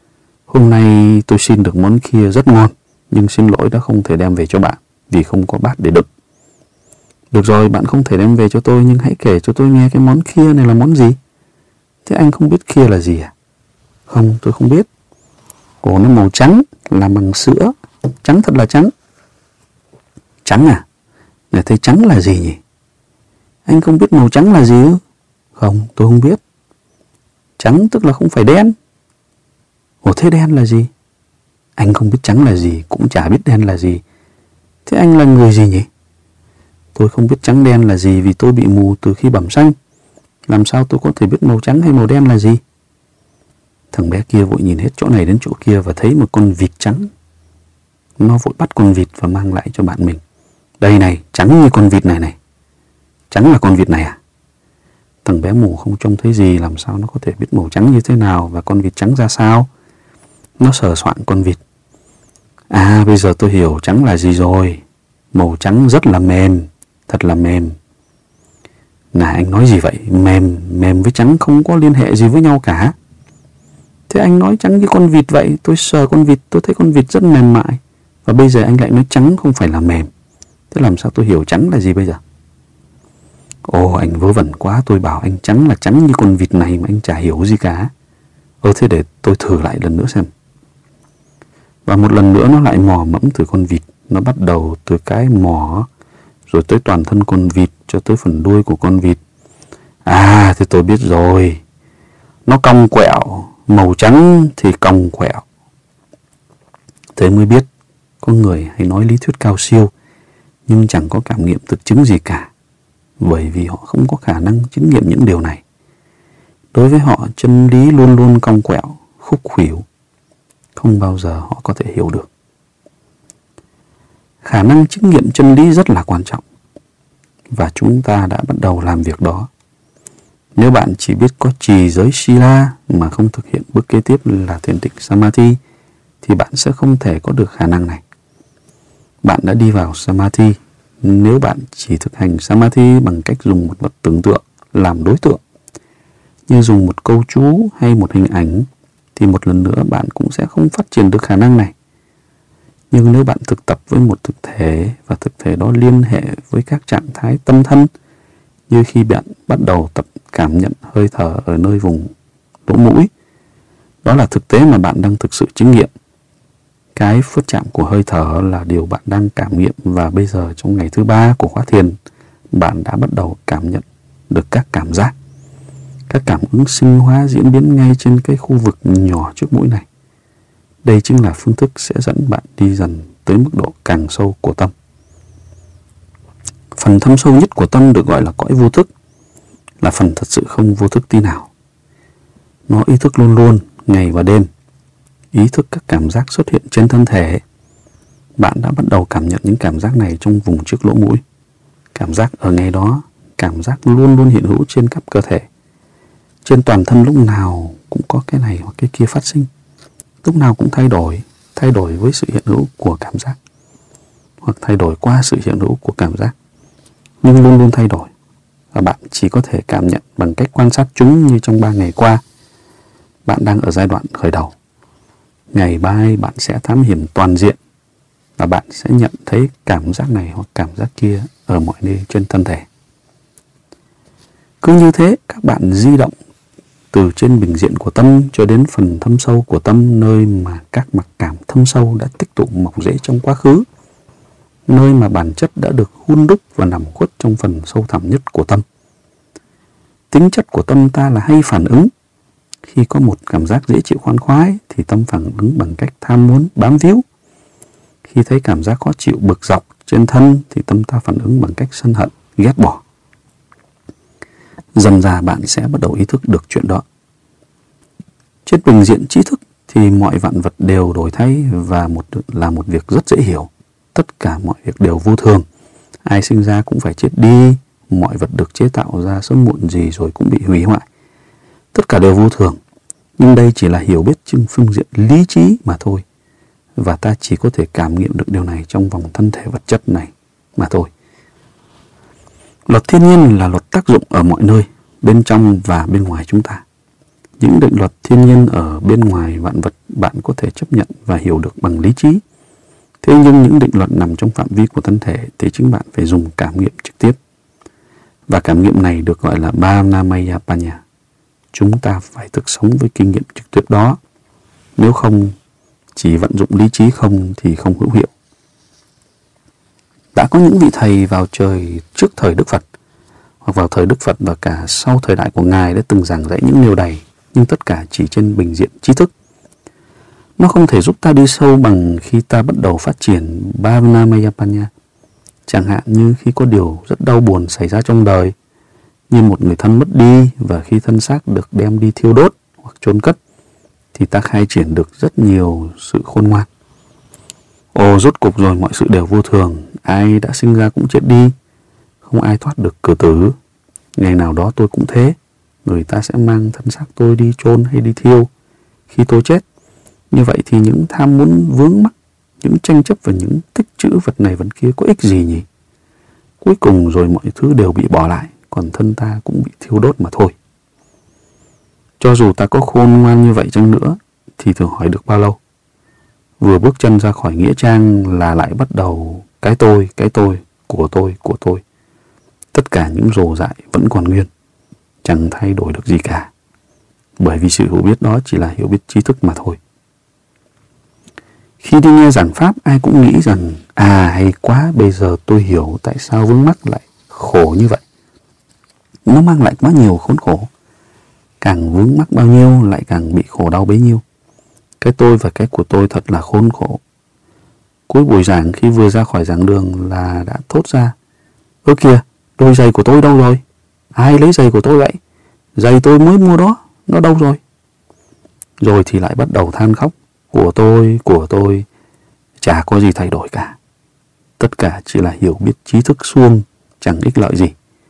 Hôm nay tôi xin được món kia rất ngon, nhưng xin lỗi đã không thể đem về cho bạn vì không có bát để đựng. Được rồi, bạn không thể đem về cho tôi, nhưng hãy kể cho tôi nghe cái món kia này là món gì? Thế anh không biết kia là gì à? Không, tôi không biết. Ồ, nó màu trắng, làm bằng sữa. Trắng thật là trắng. Trắng à? Để thấy trắng là gì nhỉ? Anh không biết màu trắng là gì ư? Không, tôi không biết. Trắng tức là không phải đen. Ồ, thế đen là gì? Anh không biết trắng là gì, cũng chả biết đen là gì. Thế anh là người gì nhỉ? Tôi không biết trắng đen là gì vì tôi bị mù từ khi bẩm sinh. Làm sao tôi có thể biết màu trắng hay màu đen là gì? Thằng bé kia vội nhìn hết chỗ này đến chỗ kia và thấy một con vịt trắng. Nó vội bắt con vịt và mang lại cho bạn mình. Đây này, trắng như con vịt này này. Trắng là con vịt này à? Thằng bé mù không trông thấy gì, làm sao nó có thể biết màu trắng như thế nào và con vịt trắng ra sao? Nó sờ soạn con vịt. À, bây giờ tôi hiểu trắng là gì rồi. Màu trắng rất là mềm, thật là mềm. Này, anh nói gì vậy? Mềm với trắng không có liên hệ gì với nhau cả. Thế anh nói trắng như con vịt vậy. Tôi sờ con vịt, tôi thấy con vịt rất mềm mại. Và bây giờ anh lại nói trắng không phải là mềm. Thế làm sao tôi hiểu trắng là gì bây giờ? Ồ, anh vớ vẩn quá. Tôi bảo anh trắng là trắng như con vịt này mà anh chả hiểu gì cả. Thế để tôi thử lại lần nữa xem. Và một lần nữa nó lại mò mẫm từ con vịt. Nó bắt đầu từ cái mỏ, rồi tới toàn thân con vịt, cho tới phần đuôi của con vịt. À, thì tôi biết rồi. Nó cong quẹo, màu trắng thì cong quẹo. Thế mới biết, có người hay nói lý thuyết cao siêu, nhưng chẳng có cảm nghiệm thực chứng gì cả. Bởi vì họ không có khả năng chứng nghiệm những điều này. Đối với họ, chân lý luôn luôn cong quẹo, khúc khuỷu. Không bao giờ họ có thể hiểu được. Khả năng chứng nghiệm chân lý rất là quan trọng. Và chúng ta đã bắt đầu làm việc đó. Nếu bạn chỉ biết có trì giới Sila mà không thực hiện bước kế tiếp là thiền định Samadhi, thì bạn sẽ không thể có được khả năng này. Bạn đã đi vào Samadhi. Nếu bạn chỉ thực hành Samadhi bằng cách dùng một vật tưởng tượng làm đối tượng, như dùng một câu chú hay một hình ảnh, thì một lần nữa bạn cũng sẽ không phát triển được khả năng này. Nhưng nếu bạn thực tập với một thực thể và thực thể đó liên hệ với các trạng thái tâm thân, như khi bạn bắt đầu tập cảm nhận hơi thở ở nơi vùng lỗ mũi, đó là thực tế mà bạn đang thực sự chứng nghiệm. Cái phút chạm của hơi thở là điều bạn đang cảm nghiệm, và bây giờ trong ngày thứ 3 của khóa thiền, bạn đã bắt đầu cảm nhận được các cảm giác. Các cảm ứng sinh hóa diễn biến ngay trên cái khu vực nhỏ trước mũi này. Đây chính là phương thức sẽ dẫn bạn đi dần tới mức độ càng sâu của tâm. Phần thâm sâu nhất của tâm được gọi là cõi vô thức, là phần thật sự không vô thức tí nào. Nó ý thức luôn luôn, ngày và đêm. Ý thức các cảm giác xuất hiện trên thân thể. Bạn đã bắt đầu cảm nhận những cảm giác này trong vùng trước lỗ mũi. Cảm giác ở ngay đó, cảm giác luôn luôn hiện hữu trên khắp cơ thể. Trên toàn thân lúc nào cũng có cái này hoặc cái kia phát sinh. Lúc nào cũng thay đổi với sự hiện hữu của cảm giác, hoặc thay đổi qua sự hiện hữu của cảm giác, nhưng luôn luôn thay đổi. Và bạn chỉ có thể cảm nhận bằng cách quan sát chúng như trong 3 ngày qua. Bạn đang ở giai đoạn khởi đầu. Ngày mai bạn sẽ thám hiểm toàn diện, và bạn sẽ nhận thấy cảm giác này hoặc cảm giác kia ở mọi nơi trên thân thể. Cứ như thế, các bạn di động từ trên bình diện của tâm cho đến phần thâm sâu của tâm, nơi mà các mặc cảm thâm sâu đã tích tụ mọc rễ trong quá khứ, nơi mà bản chất đã được hun đúc và nằm khuất trong phần sâu thẳm nhất của tâm. Tính chất của tâm ta là hay phản ứng. Khi có một cảm giác dễ chịu khoan khoái thì tâm phản ứng bằng cách tham muốn, bám víu. Khi thấy cảm giác khó chịu, bực dọc trên thân thì tâm ta phản ứng bằng cách sân hận, ghét bỏ. Dần dà bạn sẽ bắt đầu ý thức được chuyện đó. Trên bình diện trí thức thì mọi vạn vật đều đổi thay và là một việc rất dễ hiểu. Tất cả mọi việc đều vô thường. Ai sinh ra cũng phải chết đi. Mọi vật được chế tạo ra sớm muộn gì rồi cũng bị hủy hoại. Tất cả đều vô thường. Nhưng đây chỉ là hiểu biết trên phương diện lý trí mà thôi. Và ta chỉ có thể cảm nghiệm được điều này trong vòng thân thể vật chất này mà thôi. Luật thiên nhiên là luật tác dụng ở mọi nơi, bên trong và bên ngoài chúng ta. Những định luật thiên nhiên ở bên ngoài vạn vật bạn có thể chấp nhận và hiểu được bằng lý trí. Thế nhưng những định luật nằm trong phạm vi của thân thể thì chính bạn phải dùng cảm nghiệm trực tiếp. Và cảm nghiệm này được gọi là Bhavnamaya Panya. Chúng ta phải thực sống với kinh nghiệm trực tiếp đó. Nếu không, chỉ vận dụng lý trí không thì không hữu hiệu. Đã có những vị thầy vào trời trước thời Đức Phật, hoặc vào thời Đức Phật và cả sau thời đại của Ngài đã từng giảng dạy những điều này, nhưng tất cả chỉ trên bình diện trí thức. Nó không thể giúp ta đi sâu bằng khi ta bắt đầu phát triển Bhavnamaya Panya. Chẳng hạn như khi có điều rất đau buồn xảy ra trong đời, như một người thân mất đi và khi thân xác được đem đi thiêu đốt hoặc chôn cất, thì ta khai triển được rất nhiều sự khôn ngoan. Ồ, rốt cục rồi mọi sự đều vô thường, ai đã sinh ra cũng chết đi, không ai thoát được cửa tử. Ngày nào đó tôi cũng thế, người ta sẽ mang thân xác tôi đi chôn hay đi thiêu khi tôi chết. Như vậy thì những tham muốn vướng mắc, những tranh chấp và những tích trữ vật này vật kia có ích gì nhỉ? Cuối cùng rồi mọi thứ đều bị bỏ lại, còn thân ta cũng bị thiêu đốt mà thôi. Cho dù ta có khôn ngoan như vậy chăng nữa, thì thử hỏi được bao lâu? Vừa bước chân ra khỏi nghĩa trang là lại bắt đầu cái tôi, của tôi. Tất cả những rồ dại vẫn còn nguyên, chẳng thay đổi được gì cả. Bởi vì sự hiểu biết đó chỉ là hiểu biết tri thức mà thôi. Khi đi nghe giảng pháp, ai cũng nghĩ rằng hay quá, bây giờ tôi hiểu tại sao vướng mắc lại khổ như vậy. Nó mang lại quá nhiều khốn khổ. Càng vướng mắc bao nhiêu lại càng bị khổ đau bấy nhiêu. Cái tôi và cái của tôi thật là khốn khổ. Cuối buổi giảng, khi vừa ra khỏi giảng đường là đã thốt ra: ơ kìa, đôi giày của tôi đâu rồi? Ai lấy giày của tôi vậy? Giày tôi mới mua đó, nó đâu rồi? Rồi thì lại bắt đầu than khóc: của tôi, chả có gì thay đổi cả. Tất cả chỉ là hiểu biết trí thức suông, chẳng ích lợi gì.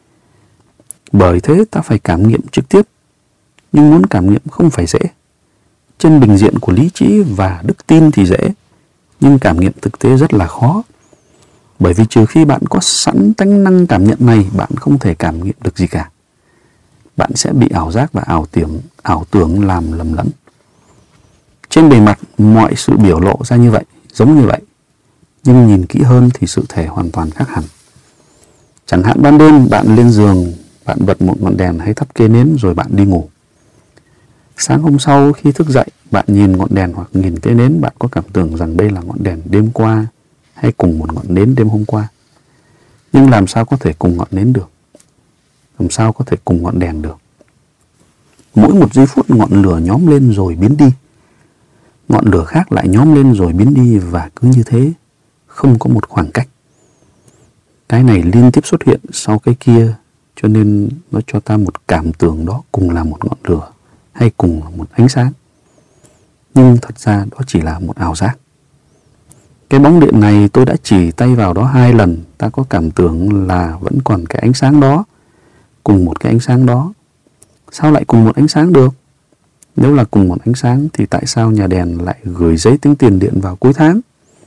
Bởi thế ta phải cảm nghiệm trực tiếp. Nhưng muốn cảm nghiệm không phải dễ. Trên bình diện của lý trí và đức tin thì dễ, nhưng cảm nghiệm thực tế rất là khó. Bởi vì trừ khi bạn có sẵn tánh năng cảm nhận này, bạn không thể cảm nghiệm được gì cả. Bạn sẽ bị ảo giác và ảo tưởng làm lầm lẫn. Trên bề mặt, mọi sự biểu lộ ra như vậy, giống như vậy. Nhưng nhìn kỹ hơn thì sự thể hoàn toàn khác hẳn. Chẳng hạn ban đêm bạn lên giường, bạn bật một ngọn đèn hay thắp cây nến rồi bạn đi ngủ. Sáng hôm sau khi thức dậy, bạn nhìn ngọn đèn hoặc nhìn cây nến, bạn có cảm tưởng rằng đây là ngọn đèn đêm qua hay cùng một ngọn nến đêm hôm qua. Nhưng làm sao có thể cùng ngọn nến được? Làm sao có thể cùng ngọn đèn được? Mỗi một giây phút ngọn lửa nhóm lên rồi biến đi. Ngọn lửa khác lại nhóm lên rồi biến đi, và cứ như thế, không có một khoảng cách. Cái này liên tiếp xuất hiện sau cái kia, cho nên nó cho ta một cảm tưởng đó cùng là một ngọn lửa hay cùng là một ánh sáng. Nhưng thật ra đó chỉ là một ảo giác. Cái bóng điện này tôi đã chỉ tay vào đó 2 lần, ta có cảm tưởng là vẫn còn cái ánh sáng đó, cùng một cái ánh sáng đó. Sao lại cùng một ánh sáng được? Nếu là cùng một ánh sáng thì tại sao nhà đèn lại gửi giấy tính tiền điện vào cuối tháng?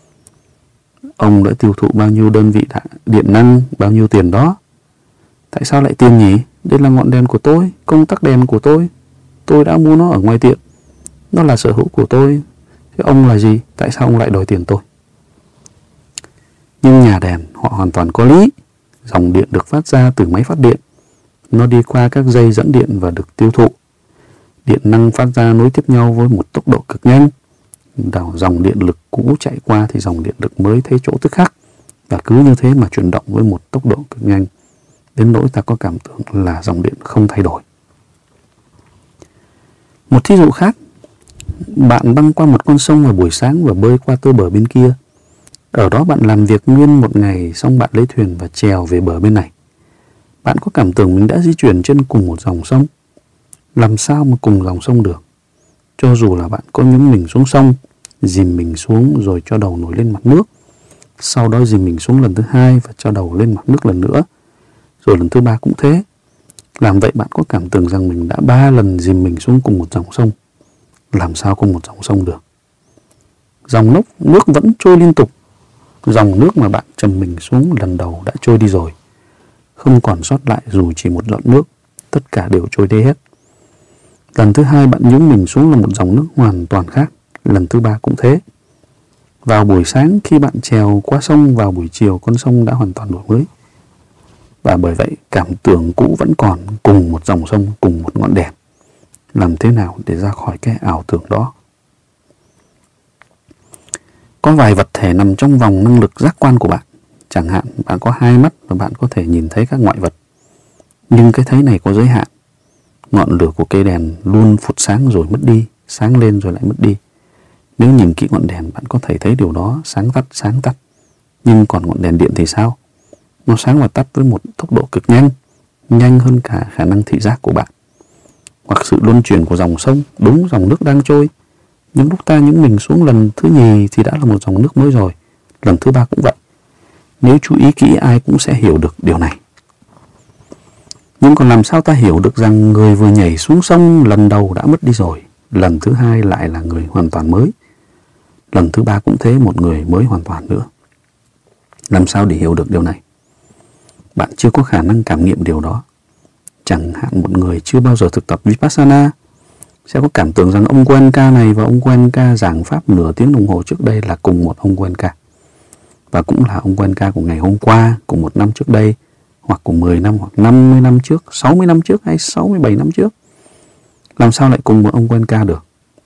Ông đã tiêu thụ bao nhiêu đơn vị điện năng, bao nhiêu tiền đó? Tại sao lại tiền nhỉ? Đây là ngọn đèn của tôi, công tắc đèn của tôi. Tôi đã mua nó ở ngoài tiệm. Nó là sở hữu của tôi. Thế ông là gì? Tại sao ông lại đòi tiền tôi? Nhưng nhà đèn họ hoàn toàn có lý. Dòng điện được phát ra từ máy phát điện. Nó đi qua các dây dẫn điện và được tiêu thụ. Điện năng phát ra nối tiếp nhau với một tốc độ cực nhanh. Dòng điện lực cũ chạy qua thì dòng điện lực mới thấy chỗ tức khắc. Và cứ như thế mà chuyển động với một tốc độ cực nhanh. Đến nỗi ta có cảm tưởng là dòng điện không thay đổi. Một thí dụ khác, bạn băng qua một con sông vào buổi sáng và bơi qua tới bờ bên kia. Ở đó bạn làm việc nguyên một ngày, xong bạn lấy thuyền và chèo về bờ bên này. Bạn có cảm tưởng mình đã di chuyển trên cùng một dòng sông. Làm sao mà cùng dòng sông được? Cho dù là bạn có nhúng mình xuống sông, dìm mình xuống rồi cho đầu nổi lên mặt nước, sau đó dìm mình xuống lần thứ 2 và cho đầu lên mặt nước lần nữa, rồi lần thứ 3 cũng thế. Làm vậy bạn có cảm tưởng rằng mình đã 3 lần dìm mình xuống cùng một dòng sông. Làm sao cùng một dòng sông được? Dòng nước vẫn trôi liên tục. Dòng nước mà bạn chầm mình xuống lần đầu đã trôi đi rồi. Không còn sót lại dù chỉ một giọt nước. Tất cả đều trôi đi hết. Lần thứ hai bạn nhúng mình xuống là một dòng nước hoàn toàn khác. Lần thứ ba cũng thế. Vào buổi sáng khi bạn trèo qua sông, vào buổi chiều con sông đã hoàn toàn đổi mới. Và bởi vậy cảm tưởng cũ vẫn còn, cùng một dòng sông, cùng một ngọn đèn. Làm thế nào để ra khỏi cái ảo tưởng đó? Có vài vật thể nằm trong vòng năng lực giác quan của bạn. Chẳng hạn bạn có 2 mắt và bạn có thể nhìn thấy các ngoại vật. Nhưng cái thấy này có giới hạn. Ngọn lửa của cây đèn luôn phụt sáng rồi mất đi, sáng lên rồi lại mất đi. Nếu nhìn kỹ ngọn đèn bạn có thể thấy điều đó, sáng tắt. Nhưng còn ngọn đèn điện thì sao? Nó sáng và tắt với một tốc độ cực nhanh, nhanh hơn cả khả năng thị giác của bạn. Hoặc sự luân chuyển của dòng sông, đúng dòng nước đang trôi. Nhưng lúc ta nhúng mình xuống lần thứ nhì thì đã là một dòng nước mới rồi. Lần thứ ba cũng vậy. Nếu chú ý kỹ ai cũng sẽ hiểu được điều này. Nhưng còn làm sao ta hiểu được rằng người vừa nhảy xuống sông lần đầu đã mất đi rồi, lần thứ hai lại là người hoàn toàn mới, lần thứ ba cũng thế, một người mới hoàn toàn nữa? Làm sao để hiểu được điều này? Bạn chưa có khả năng cảm nghiệm điều đó. Chẳng hạn một người chưa bao giờ thực tập Vipassana sẽ có cảm tưởng rằng ông Goenka này và ông Goenka giảng pháp nửa tiếng đồng hồ trước đây là cùng một ông Goenka, và cũng là ông Goenka của ngày hôm qua, cùng một năm trước đây, hoặc cùng 10 năm, hoặc 50 năm trước, 60 năm trước hay 67 năm trước. Làm sao lại cùng một ông Goenka được?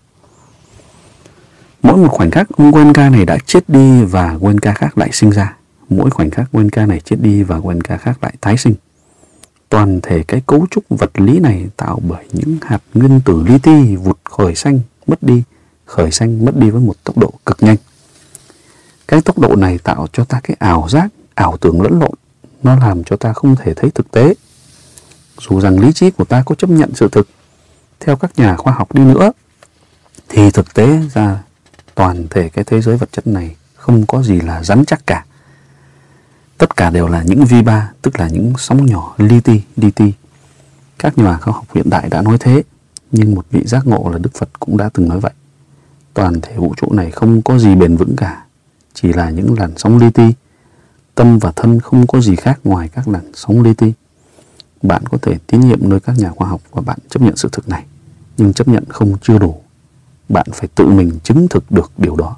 Mỗi một khoảnh khắc ông Goenka này đã chết đi và Goenka khác lại sinh ra. Mỗi khoảnh khắc Goenka này chết đi và Goenka khác lại tái sinh. Toàn thể cái cấu trúc vật lý này tạo bởi những hạt nguyên tử li ti vụt khởi sanh mất đi, khởi sanh mất đi với một tốc độ cực nhanh. Cái tốc độ này tạo cho ta cái ảo giác, ảo tưởng lẫn lộn. Nó làm cho ta không thể thấy thực tế. Dù rằng lý trí của ta có chấp nhận sự thực theo các nhà khoa học đi nữa, thì thực tế ra toàn thể cái thế giới vật chất này không có gì là rắn chắc cả. Tất cả đều là những vi ba, tức là những sóng nhỏ li ti. Các nhà khoa học hiện đại đã nói thế, nhưng một vị giác ngộ là Đức Phật cũng đã từng nói vậy. Toàn thể vũ trụ này không có gì bền vững cả, chỉ là những làn sóng li ti. Tâm và thân không có gì khác ngoài các làn sóng li ti. Bạn có thể tín nhiệm nơi các nhà khoa học và bạn chấp nhận sự thực này, nhưng chấp nhận không chưa đủ. Bạn phải tự mình chứng thực được điều đó.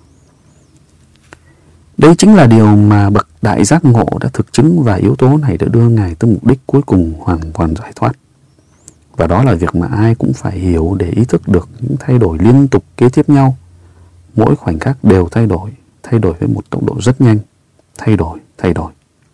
Đây chính là điều mà bậc đại giác ngộ đã thực chứng, và yếu tố này đã đưa Ngài tới mục đích cuối cùng hoàn toàn giải thoát. Và đó là việc mà ai cũng phải hiểu để ý thức được những thay đổi liên tục kế tiếp nhau. Mỗi khoảnh khắc đều thay đổi với một tốc độ rất nhanh. Thay đổi.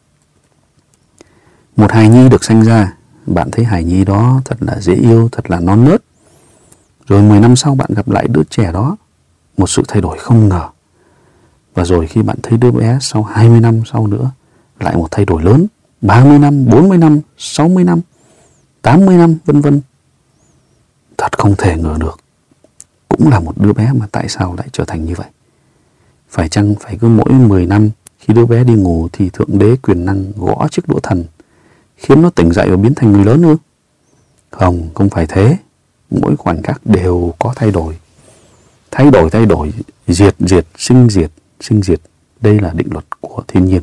Một hài nhi được sanh ra, bạn thấy hài nhi đó thật là dễ yêu, thật là non nớt. Rồi 10 năm sau bạn gặp lại đứa trẻ đó, một sự thay đổi không ngờ. Và rồi khi bạn thấy đứa bé sau 20 năm sau nữa, lại một thay đổi lớn, 30 năm, 40 năm, 60 năm, 80 năm, vân vân. Thật không thể ngờ được. Cũng là một đứa bé mà tại sao lại trở thành như vậy? Phải chăng phải cứ mỗi 10 năm khi đứa bé đi ngủ thì Thượng Đế quyền năng gõ chiếc đũa thần khiến nó tỉnh dậy và biến thành người lớn ư? Không phải thế. Mỗi khoảnh khắc đều có thay đổi. Thay đổi, diệt, sinh diệt. Đây là định luật của thiên nhiên.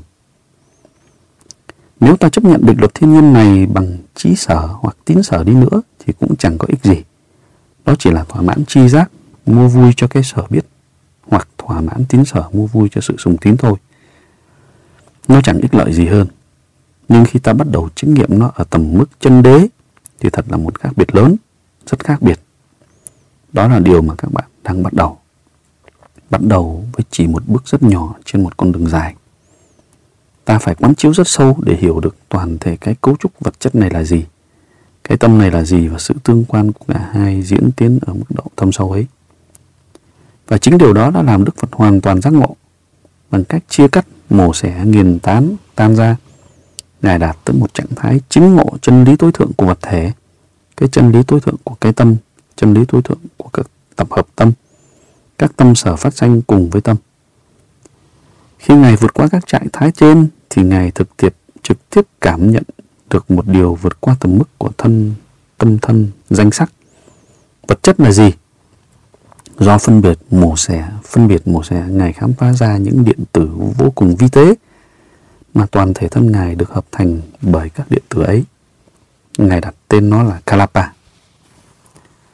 Nếu ta chấp nhận định luật thiên nhiên này bằng trí sở hoặc tín sở đi nữa thì cũng chẳng có ích gì. Đó chỉ là thỏa mãn tri giác, mua vui cho cái sở biết, hoặc thỏa mãn tín sở, mua vui cho sự sùng tín thôi. Nó chẳng ích lợi gì hơn. Nhưng khi ta bắt đầu chứng nghiệm nó ở tầm mức chân đế thì thật là một khác biệt lớn, rất khác biệt. Đó là điều mà các bạn đang bắt đầu. Bắt đầu với chỉ một bước rất nhỏ trên một con đường dài. Ta phải quán chiếu rất sâu để hiểu được toàn thể cái cấu trúc vật chất này là gì, cái tâm này là gì, và sự tương quan của cả hai diễn tiến ở mức độ thâm sâu ấy. Và chính điều đó đã làm Đức Phật hoàn toàn giác ngộ. Bằng cách chia cắt, mổ xẻ, nghiền tan ra, Ngài đạt tới một trạng thái chứng ngộ chân lý tối thượng của vật thể, cái chân lý tối thượng của cái tâm, chân lý tối thượng của các tập hợp tâm, các tâm sở phát sanh cùng với tâm. Khi Ngài vượt qua các trạng thái trên thì Ngài trực tiếp cảm nhận được một điều vượt qua tầm mức của tâm thân, danh sắc. Vật chất là gì? Do phân biệt mổ xẻ, Ngài khám phá ra những điện tử vô cùng vi tế mà toàn thể thân Ngài được hợp thành bởi các điện tử ấy. Ngài đặt tên nó là Kalapa.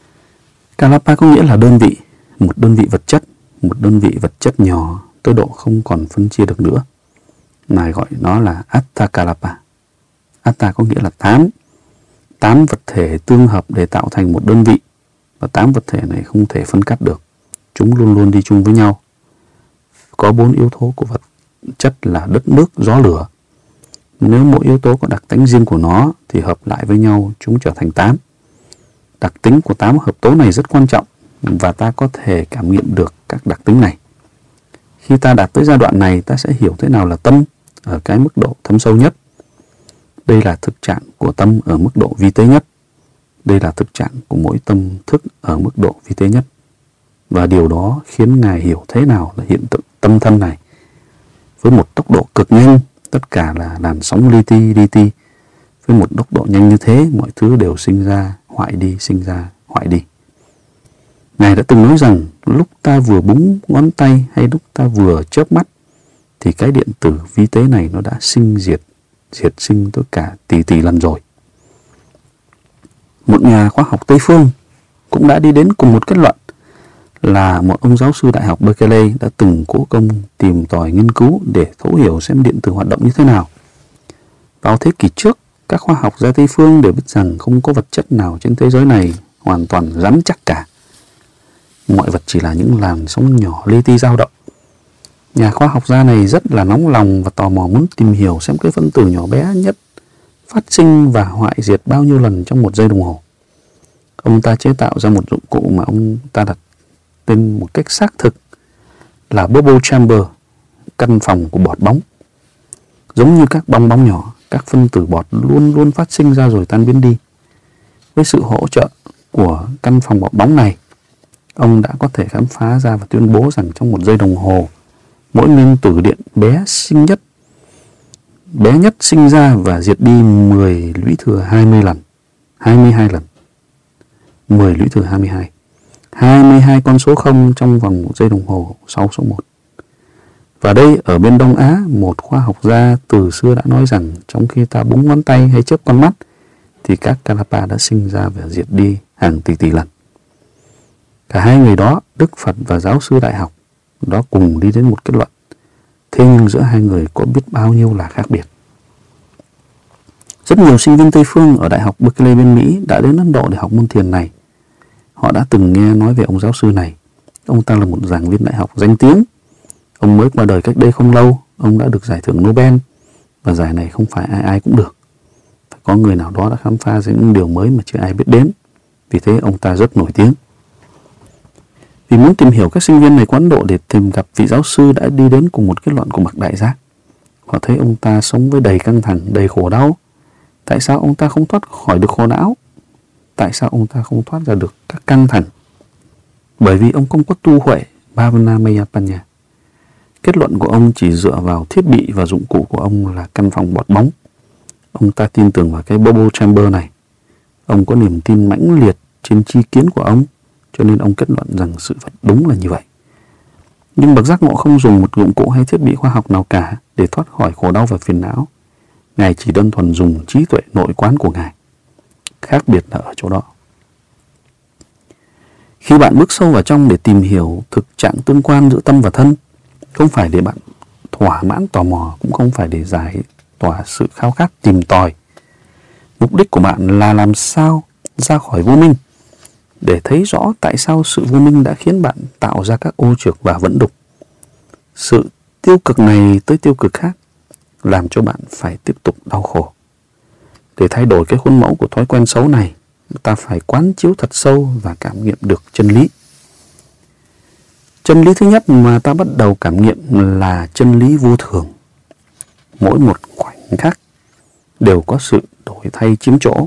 Kalapa có nghĩa là đơn vị, một đơn vị vật chất nhỏ tới độ không còn phân chia được nữa. Ngài gọi nó là Atta Kalapa. Atta có nghĩa là 8 vật thể tương hợp để tạo thành một đơn vị, và 8 vật thể này không thể phân cắt được. Chúng luôn luôn đi chung với nhau. Có 4 yếu tố của vật chất là đất, nước, gió, lửa. Nếu mỗi yếu tố có đặc tính riêng của nó thì hợp lại với nhau chúng trở thành 8. Đặc tính của 8 hợp tố này rất quan trọng và ta có thể cảm nghiệm được các đặc tính này. Khi ta đạt tới giai đoạn này, ta sẽ hiểu thế nào là tâm ở cái mức độ thâm sâu nhất. Đây là thực trạng của tâm ở mức độ vi tế nhất. Đây là thực trạng của mỗi tâm thức ở mức độ vi tế nhất. Và điều đó khiến Ngài hiểu thế nào là hiện tượng tâm thân này. Với một tốc độ cực nhanh, tất cả là làn sóng li ti. Với một tốc độ nhanh như thế, mọi thứ đều sinh ra, hoại đi, sinh ra, hoại đi. Ngài đã từng nói rằng, lúc ta vừa búng ngón tay hay lúc ta vừa chớp mắt, thì cái điện tử vi tế này nó đã sinh diệt sinh tất cả tỷ lần rồi. Một nhà khoa học Tây phương cũng đã đi đến cùng một kết luận là một ông giáo sư đại học Berkeley đã từng cố công tìm tòi nghiên cứu để thấu hiểu xem điện tử hoạt động như thế nào. Vào thế kỷ trước, các khoa học gia Tây phương đều biết rằng không có vật chất nào trên thế giới này hoàn toàn rắn chắc cả. Mọi vật chỉ là những làn sóng nhỏ li ti dao động. Nhà khoa học gia này rất là nóng lòng và tò mò muốn tìm hiểu xem cái phân tử nhỏ bé nhất phát sinh và hoại diệt bao nhiêu lần trong một giây đồng hồ. Ông ta chế tạo ra một dụng cụ mà ông ta đặt tên một cách xác thực là bubble chamber, căn phòng của bọt bóng. Giống như các bong bóng nhỏ, các phân tử bọt luôn luôn phát sinh ra rồi tan biến đi. Với sự hỗ trợ của căn phòng bọt bóng này, ông đã có thể khám phá ra và tuyên bố rằng trong một giây đồng hồ, mỗi nguyên tử điện bé nhất sinh ra và diệt đi 10 lũy thừa 22 lần. 10 lũy thừa 22 con số 0 trong vòng 1 giây đồng hồ sau số 1. Và đây ở bên Đông Á, một khoa học gia từ xưa đã nói rằng trong khi ta búng ngón tay hay chớp con mắt thì các Kalapa đã sinh ra và diệt đi hàng tỷ lần. Cả hai người đó, Đức Phật và giáo sư đại học đó, cùng đi đến một kết luận. Thế nhưng giữa hai người có biết bao nhiêu là khác biệt. Rất nhiều sinh viên Tây phương ở Đại học Berkeley bên Mỹ đã đến Ấn Độ để học môn thiền này. Họ đã từng nghe nói về ông giáo sư này. Ông ta là một giảng viên đại học danh tiếng. Ông mới qua đời cách đây không lâu. Ông đã được giải thưởng Nobel. Và giải này không phải ai cũng được. Phải có người nào đó đã khám phá ra những điều mới mà chưa ai biết đến. Vì thế ông ta rất nổi tiếng. Vì muốn tìm hiểu, các sinh viên này của Ấn Độ để tìm gặp vị giáo sư đã đi đến cùng một kết luận của bậc đại giác. Họ thấy ông ta sống với đầy căng thẳng, đầy khổ đau. Tại sao ông ta không thoát khỏi được khổ não? Tại sao ông ta không thoát ra được các căng thẳng? Bởi vì ông không có tu huệ Bhavana Maya Panya. Kết luận của ông chỉ dựa vào thiết bị và dụng cụ của ông là căn phòng bọt bóng. Ông ta tin tưởng vào cái bubble chamber này. Ông có niềm tin mãnh liệt trên tri kiến của ông, cho nên ông kết luận rằng sự vật đúng là như vậy. Nhưng bậc giác ngộ không dùng một dụng cụ hay thiết bị khoa học nào cả để thoát khỏi khổ đau và phiền não. Ngài chỉ đơn thuần dùng trí tuệ nội quán của Ngài. Khác biệt là ở chỗ đó. Khi bạn bước sâu vào trong để tìm hiểu thực trạng tương quan giữa tâm và thân, không phải để bạn thỏa mãn tò mò, cũng không phải để giải tỏa sự khao khát tìm tòi. Mục đích của bạn là làm sao ra khỏi vô minh, để thấy rõ tại sao sự vô minh đã khiến bạn tạo ra các ô trược và vẫn đục. Sự tiêu cực này tới tiêu cực khác làm cho bạn phải tiếp tục đau khổ. Để thay đổi cái khuôn mẫu của thói quen xấu này, ta phải quán chiếu thật sâu và cảm nghiệm được chân lý. Chân lý thứ nhất mà ta bắt đầu cảm nghiệm là chân lý vô thường. Mỗi một khoảnh khắc đều có sự đổi thay chiếm chỗ.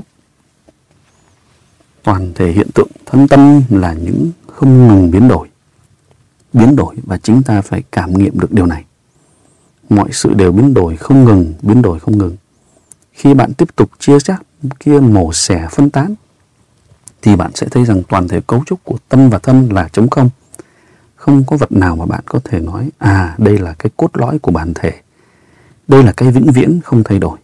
Toàn thể hiện tượng thân tâm là những không ngừng biến đổi và chính ta phải cảm nghiệm được điều này. Mọi sự đều biến đổi không ngừng. Khi bạn tiếp tục chia rẽ kia mổ xẻ phân tán thì bạn sẽ thấy rằng toàn thể cấu trúc của tâm và thân là trống không. Không có vật nào mà bạn có thể nói đây là cái cốt lõi của bản thể. Đây là cái vĩnh viễn không thay đổi.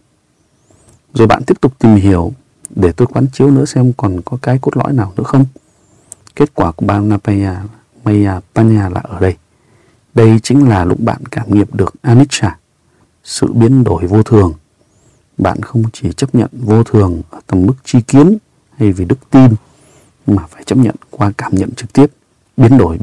Rồi bạn tiếp tục tìm hiểu để tôi quán chiếu nữa xem còn có cái cốt lõi nào nữa không. Kết quả của Bhavana Maya Panya là ở đây. Đây chính là lúc bạn cảm nghiệm được anicca, sự biến đổi vô thường. Bạn không chỉ chấp nhận vô thường ở tầm mức tri kiến hay vì đức tin, mà phải chấp nhận qua cảm nhận trực tiếp, biến đổi.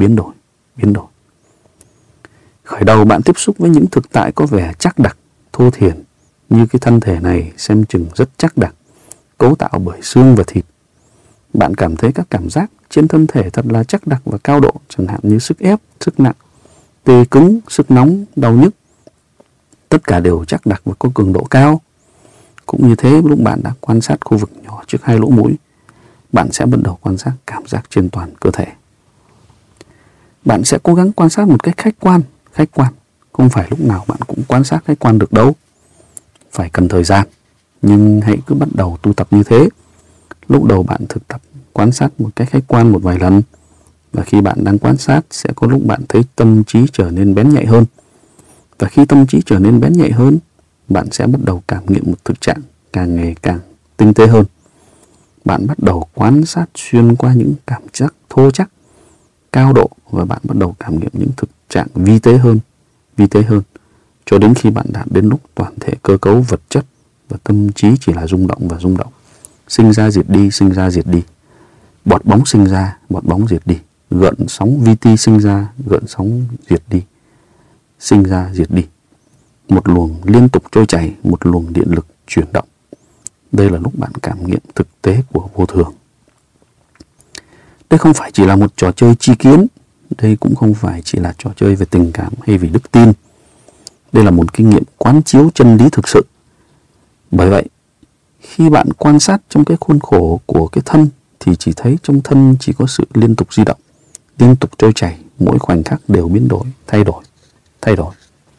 Khởi đầu bạn tiếp xúc với những thực tại có vẻ chắc đặc, thô thiển, như cái thân thể này xem chừng rất chắc đặc, cấu tạo bởi xương và thịt. Bạn cảm thấy các cảm giác trên thân thể thật là chắc đặc và cao độ, chẳng hạn như sức ép, sức nặng, tê cứng, sức nóng, đau nhức. Tất cả đều chắc đặc và có cường độ cao. Cũng như thế, lúc bạn đã quan sát khu vực nhỏ trước hai lỗ mũi, bạn sẽ bắt đầu quan sát cảm giác trên toàn cơ thể. Bạn sẽ cố gắng quan sát một cách khách quan. Không phải lúc nào bạn cũng quan sát khách quan được đâu. Phải cần thời gian. Nhưng hãy cứ bắt đầu tu tập như thế. Lúc đầu bạn thực tập quan sát một cách khách quan một vài lần. Và khi bạn đang quan sát, sẽ có lúc bạn thấy tâm trí trở nên bén nhạy hơn. Và khi tâm trí trở nên bén nhạy hơn, bạn sẽ bắt đầu cảm nghiệm một thực trạng càng ngày càng tinh tế hơn. Bạn bắt đầu quan sát xuyên qua những cảm giác thô chắc, cao độ, và bạn bắt đầu cảm nghiệm những thực trạng vi tế hơn, cho đến khi bạn đạt đến lúc toàn thể cơ cấu vật chất và tâm trí chỉ là rung động. Sinh ra diệt đi. Bọt bóng sinh ra, bọt bóng diệt đi. Gợn sóng vi ti sinh ra, gợn sóng diệt đi. Sinh ra diệt đi. Một luồng liên tục trôi chảy, một luồng điện lực chuyển động. Đây là lúc bạn cảm nghiệm thực tế của vô thường. Đây không phải chỉ là một trò chơi tri kiến. Đây cũng không phải chỉ là trò chơi về tình cảm hay vì đức tin. Đây là một kinh nghiệm quán chiếu chân lý thực sự. Bởi vậy, khi bạn quan sát trong cái khuôn khổ của cái thân, thì chỉ thấy trong thân chỉ có sự liên tục di động, liên tục trôi chảy, mỗi khoảnh khắc đều biến đổi, thay đổi.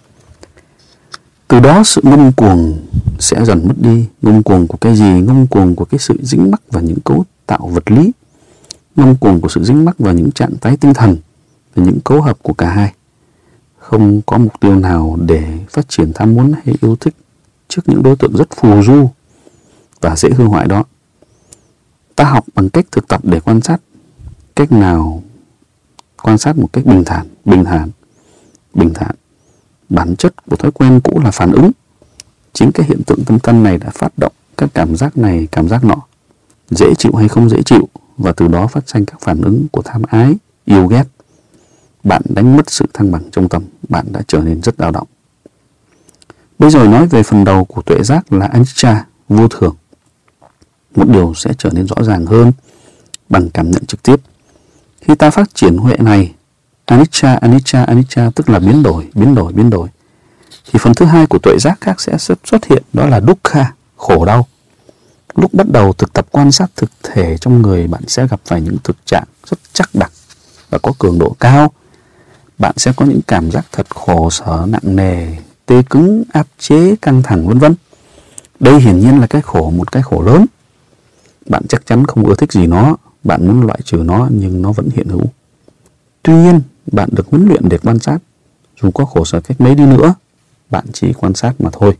Từ đó sự ngông cuồng sẽ dần mất đi. Ngông cuồng của cái gì? Ngông cuồng của cái sự dính mắc vào những cấu tạo vật lý, ngông cuồng của sự dính mắc vào những trạng thái tinh thần và những cấu hợp của cả hai. Không có mục tiêu nào để phát triển tham muốn hay yêu thích trước những đối tượng rất phù du và dễ hư hoại đó. Ta học bằng cách thực tập để quan sát. Cách nào? Quan sát một cách bình thản. Bản chất của thói quen cũ là phản ứng. Chính cái hiện tượng tâm thân này đã phát động các cảm giác này, cảm giác nọ, dễ chịu hay không dễ chịu, và từ đó phát sinh các phản ứng của tham ái, yêu ghét. Bạn đánh mất sự thăng bằng trong tâm, bạn đã trở nên rất dao động. Bây giờ nói về phần đầu của tuệ giác là anicca, vô thường. Một điều sẽ trở nên rõ ràng hơn bằng cảm nhận trực tiếp. Khi ta phát triển huệ này, anicca, tức là biến đổi, thì phần thứ hai của tuệ giác khác sẽ xuất hiện, đó là dukkha, khổ đau. Lúc bắt đầu thực tập quan sát thực thể trong người, bạn sẽ gặp phải những thực trạng rất chắc đặc và có cường độ cao. Bạn sẽ có những cảm giác thật khổ sở, nặng nề, tê cứng, áp chế, căng thẳng, vân vân. Đây hiển nhiên là một cái khổ lớn. Bạn chắc chắn không ưa thích gì nó, bạn muốn loại trừ nó, nhưng nó vẫn hiện hữu. Tuy nhiên, bạn được huấn luyện để quan sát. Dù có khổ sở cách mấy đi nữa, bạn chỉ quan sát mà thôi.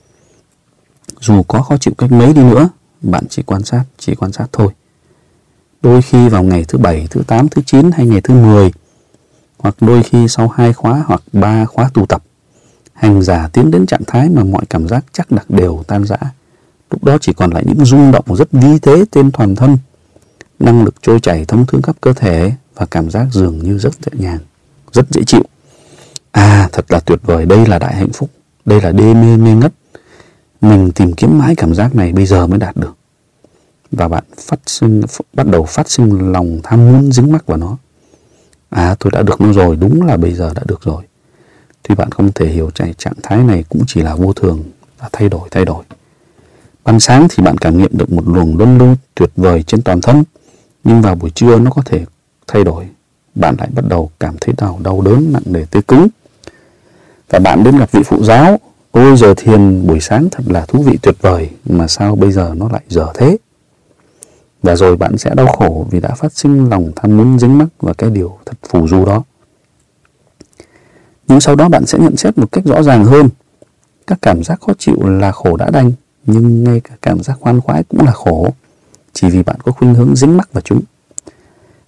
Dù có khó chịu cách mấy đi nữa, bạn chỉ quan sát thôi. Đôi khi vào ngày thứ 7, thứ 8, thứ 9 hay ngày thứ 10, hoặc đôi khi sau 2 khóa hoặc 3 khóa tu tập, hành giả tiến đến trạng thái mà mọi cảm giác chắc đặc đều tan rã. Lúc đó chỉ còn lại những rung động rất vi tế trên toàn thân, năng lực trôi chảy thông thương khắp cơ thể, và cảm giác dường như rất nhẹ nhàng, rất dễ chịu. Thật là tuyệt vời, đây là đại hạnh phúc, đây là đê mê mê ngất. Mình tìm kiếm mãi cảm giác này bây giờ mới đạt được. Và bạn bắt đầu phát sinh lòng tham muốn dính mắc vào nó. Tôi đã được nó rồi, đúng là bây giờ đã được rồi. Tuy bạn không thể hiểu trạng thái này cũng chỉ là vô thường, là thay đổi. Ban sáng thì bạn cảm nghiệm được một luồng luân lưu tuyệt vời trên toàn thân, nhưng vào buổi trưa nó có thể thay đổi. Bạn lại bắt đầu cảm thấy đau đớn, nặng nề, tê cứng. Và bạn đến gặp vị phụ giáo. Ôi, giờ thiền buổi sáng thật là thú vị tuyệt vời, mà sao bây giờ nó lại dở thế? Và rồi bạn sẽ đau khổ vì đã phát sinh lòng tham muốn dính mắc vào cái điều thật phù du đó. Nhưng sau đó bạn sẽ nhận xét một cách rõ ràng hơn. Các cảm giác khó chịu là khổ đã đành, nhưng ngay cả cảm giác khoan khoái cũng là khổ, chỉ vì bạn có khuynh hướng dính mắc vào chúng.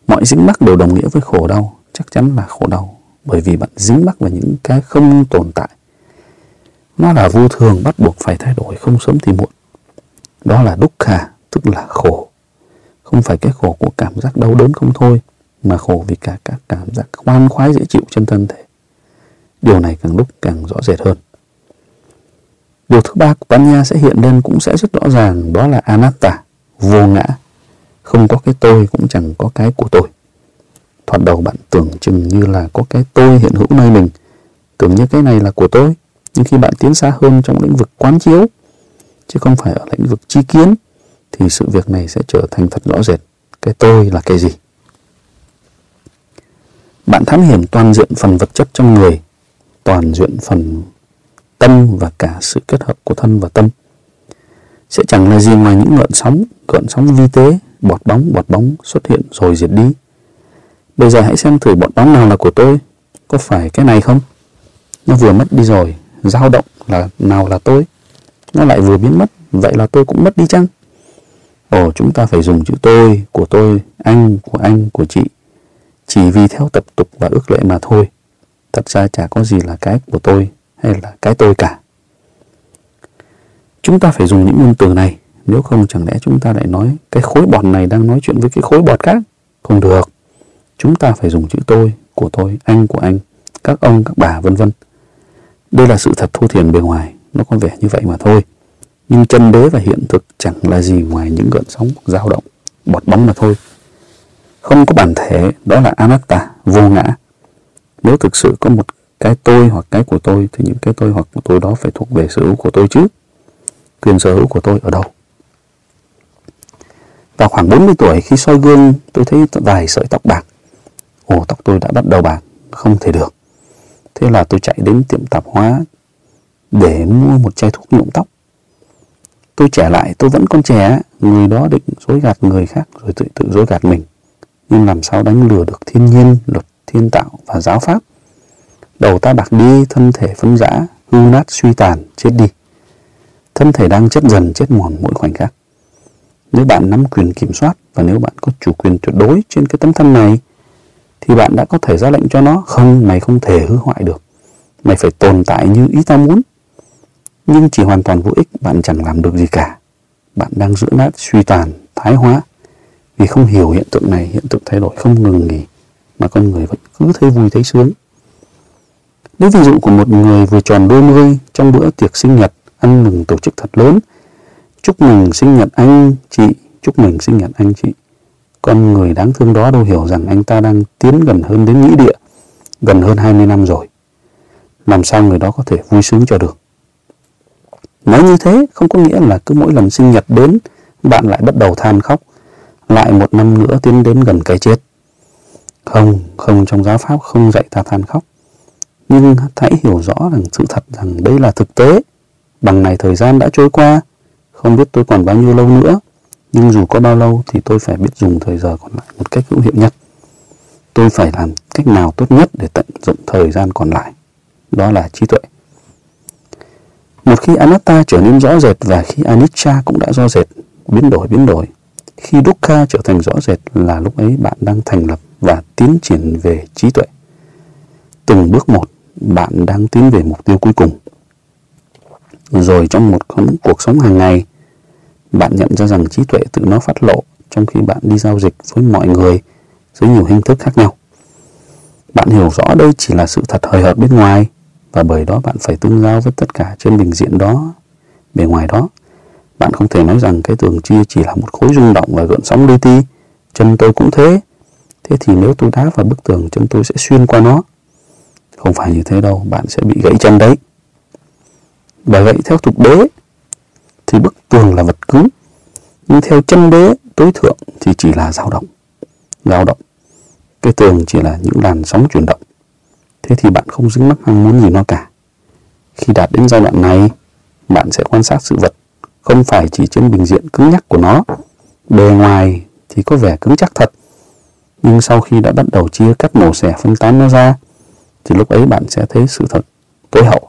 Mọi dính mắc đều đồng nghĩa với khổ đau, chắc chắn là khổ đau, bởi vì bạn dính mắc vào những cái không tồn tại. Nó là vô thường, bắt buộc phải thay đổi, không sớm thì muộn. Đó là dukkha, tức là khổ. Không phải cái khổ của cảm giác đau đớn không thôi, mà khổ vì cả các cảm giác khoan khoái dễ chịu trên thân thể. Điều này càng lúc càng rõ rệt hơn. Điều thứ ba của Panya sẽ hiện lên cũng sẽ rất rõ ràng, đó là anatta, vô ngã. Không có cái tôi, cũng chẳng có cái của tôi. Thoạt đầu bạn tưởng chừng như là có cái tôi hiện hữu nơi mình, tưởng như cái này là của tôi. Nhưng khi bạn tiến xa hơn trong lĩnh vực quán chiếu, chứ không phải ở lĩnh vực tri kiến, thì sự việc này sẽ trở thành thật rõ rệt. Cái tôi là cái gì? Bạn thám hiểm toàn diện phần vật chất trong người, toàn diện phần tâm và cả sự kết hợp của thân và tâm. Sẽ chẳng là gì ngoài những gợn sóng vi tế, bọt bóng xuất hiện rồi diệt đi. Bây giờ hãy xem thử bọt bóng nào là của tôi, có phải cái này không? Nó vừa mất đi rồi, dao động là nào là tôi? Nó lại vừa biến mất, vậy là tôi cũng mất đi chăng? Ồ, chúng ta phải dùng chữ tôi, của tôi, anh, của chị, chỉ vì theo tập tục và ước lệ mà thôi. Thật ra chả có gì là cái của tôi hay là cái tôi cả. Chúng ta phải dùng những ngôn từ này, nếu không chẳng lẽ chúng ta lại nói cái khối bọt này đang nói chuyện với cái khối bọt khác? Không được. Chúng ta phải dùng chữ tôi, của tôi, anh, của anh, các ông, các bà, vân vân. Đây là sự thật thô thiển bề ngoài, nó có vẻ như vậy mà thôi. Nhưng chân đế và hiện thực chẳng là gì ngoài những gợn sóng, dao động, bọt bóng mà thôi. Không có bản thể, đó là anatta, vô ngã. Nếu thực sự có một cái tôi hoặc cái của tôi, thì những cái tôi hoặc của tôi đó phải thuộc về sở hữu của tôi chứ. Quyền sở hữu của tôi ở đâu? Vào khoảng 40 tuổi, khi soi gương, tôi thấy vài sợi tóc bạc. Ồ, tóc tôi đã bắt đầu bạc, không thể được. Thế là tôi chạy đến tiệm tạp hóa để mua một chai thuốc nhuộm tóc. Tôi trẻ lại, tôi vẫn còn trẻ, người đó định dối gạt người khác rồi tự dối gạt mình. Nhưng làm sao đánh lừa được thiên nhiên, luật thiên tạo và giáo pháp? Đầu ta bạc đi, thân thể phân rã, hư nát suy tàn, chết đi. Thân thể đang chết dần, chết mòn mỗi khoảnh khắc. Nếu bạn nắm quyền kiểm soát và nếu bạn có chủ quyền tuyệt đối trên cái tấm thân này, thì bạn đã có thể ra lệnh cho nó, không, mày không thể hư hoại được. Mày phải tồn tại như ý tao muốn. Nhưng chỉ hoàn toàn vô ích, bạn chẳng làm được gì cả. Bạn đang rữa nát, suy tàn, thái hóa. Vì không hiểu hiện tượng này, hiện tượng thay đổi không ngừng nghỉ, mà con người vẫn cứ thấy vui thấy sướng. Nếu ví dụ của một người vừa tròn 40 trong bữa tiệc sinh nhật, ăn mừng tổ chức thật lớn, chúc mừng sinh nhật anh chị, chúc mừng sinh nhật anh chị. Con người đáng thương đó đâu hiểu rằng anh ta đang tiến gần hơn đến nghĩa địa, gần hơn 20 năm rồi. Làm sao người đó có thể vui sướng cho được? Nói như thế không có nghĩa là cứ mỗi lần sinh nhật đến, bạn lại bắt đầu than khóc, lại một năm nữa tiến đến gần cái chết. Không, trong giáo pháp không dạy ta than khóc. Nhưng hãy hiểu rõ rằng sự thật rằng đây là thực tế. Bằng này thời gian đã trôi qua, không biết tôi còn bao nhiêu lâu nữa. Nhưng dù có bao lâu thì tôi phải biết dùng thời giờ còn lại một cách hữu hiệu nhất. Tôi phải làm cách nào tốt nhất để tận dụng thời gian còn lại. Đó là trí tuệ. Một khi anatta trở nên rõ rệt và khi anicca cũng đã rõ rệt, biến đổi. Khi dukkha trở thành rõ rệt là lúc ấy bạn đang thành lập và tiến triển về trí tuệ. Từng bước một, bạn đang tiến về mục tiêu cuối cùng. Rồi trong một cuộc sống hàng ngày, bạn nhận ra rằng trí tuệ tự nó phát lộ trong khi bạn đi giao dịch với mọi người dưới nhiều hình thức khác nhau. Bạn hiểu rõ đây chỉ là sự thật hời hợt bên ngoài, và bởi đó bạn phải tương giao với tất cả trên bình diện đó, bề ngoài đó. Bạn không thể nói rằng cái tường chia chỉ là một khối rung động và gợn sóng li ti. Chân tôi cũng thế. Thế thì nếu tôi đá vào bức tường, chân tôi sẽ xuyên qua nó. Không phải như thế đâu, bạn sẽ bị gãy chân đấy. Bởi vậy theo tục đế thì bức tường là vật cứng, nhưng theo chân đế tối thượng thì chỉ là dao động. Cái tường chỉ là những làn sóng chuyển động. Thế thì bạn không dính mắc ham muốn gì nó cả. Khi đạt đến giai đoạn này, bạn sẽ quan sát sự vật không phải chỉ trên bình diện cứng nhắc của nó. Bề ngoài thì có vẻ cứng chắc thật, nhưng sau khi đã bắt đầu chia cắt mổ xẻ phân tán nó ra, thì lúc ấy bạn sẽ thấy sự thật tối hậu.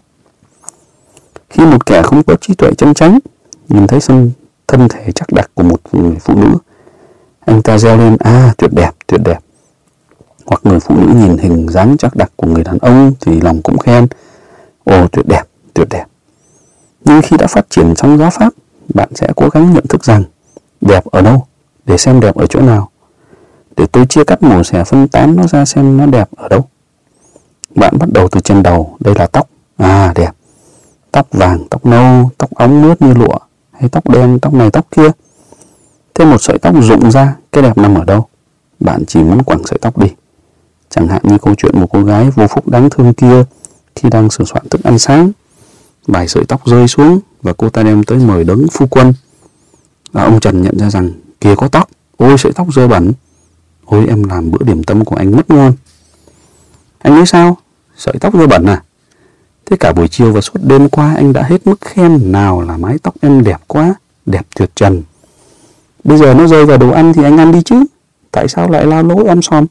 Khi một kẻ không có trí tuệ chân chánh nhìn thấy thân thể chắc đặc của một người phụ nữ, anh ta reo lên: tuyệt đẹp. hoặc người phụ nữ nhìn hình dáng chắc đặc của người đàn ông thì lòng cũng khen: ồ, tuyệt đẹp, tuyệt đẹp. Nhưng khi đã phát triển trong giáo pháp, bạn sẽ cố gắng nhận thức rằng đẹp ở đâu, để xem đẹp ở chỗ nào, để tôi chia cắt mổ xẻ phân tán nó ra xem nó đẹp ở đâu. Bạn bắt đầu từ trên đầu, đây là tóc, đẹp. Tóc vàng, tóc nâu, tóc óng mướt như lụa, hay tóc đen, tóc này tóc kia. Thêm một sợi tóc rụng ra, cái đẹp nằm ở đâu? Bạn chỉ muốn quẳng sợi tóc đi. Chẳng hạn như câu chuyện một cô gái vô phúc đáng thương kia, khi đang sửa soạn thức ăn sáng, vài sợi tóc rơi xuống và cô ta đem tới mời đấng phu quân. Và ông Trần nhận ra rằng kìa có tóc, ôi sợi tóc dơ bẩn, ôi em làm bữa điểm tâm của anh mất ngon. Anh nói sao? Sợi tóc dơ bẩn à? Thế cả buổi chiều và suốt đêm qua anh đã hết mức khen nào là mái tóc em đẹp quá, đẹp tuyệt trần. Bây giờ nó rơi vào đồ ăn thì anh ăn đi chứ, tại sao lại lao lỗ om som?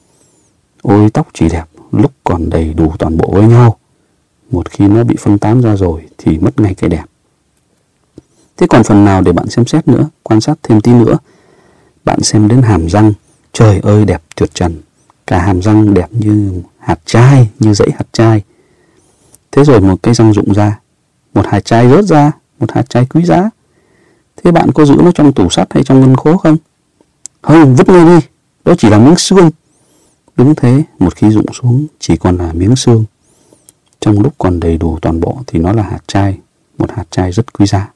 Ôi tóc chỉ đẹp lúc còn đầy đủ toàn bộ với nhau, một khi nó bị phân tán ra rồi thì mất ngay cái đẹp. Thế còn phần nào để bạn xem xét nữa, quan sát thêm tí nữa? Bạn xem đến hàm răng, trời ơi đẹp tuyệt trần, cả hàm răng đẹp như hạt trai, như dãy hạt trai. Thế rồi một cây răng rụng ra, một hạt trai rớt ra, một hạt trai quý giá. Thế bạn có giữ nó trong tủ sắt hay trong ngân khố không? Không, vứt ngay đi, đó chỉ là miếng xương. Đúng thế, một khi rụng xuống chỉ còn là miếng xương. Trong lúc còn đầy đủ toàn bộ thì nó là hạt trai, một hạt trai rất quý giá.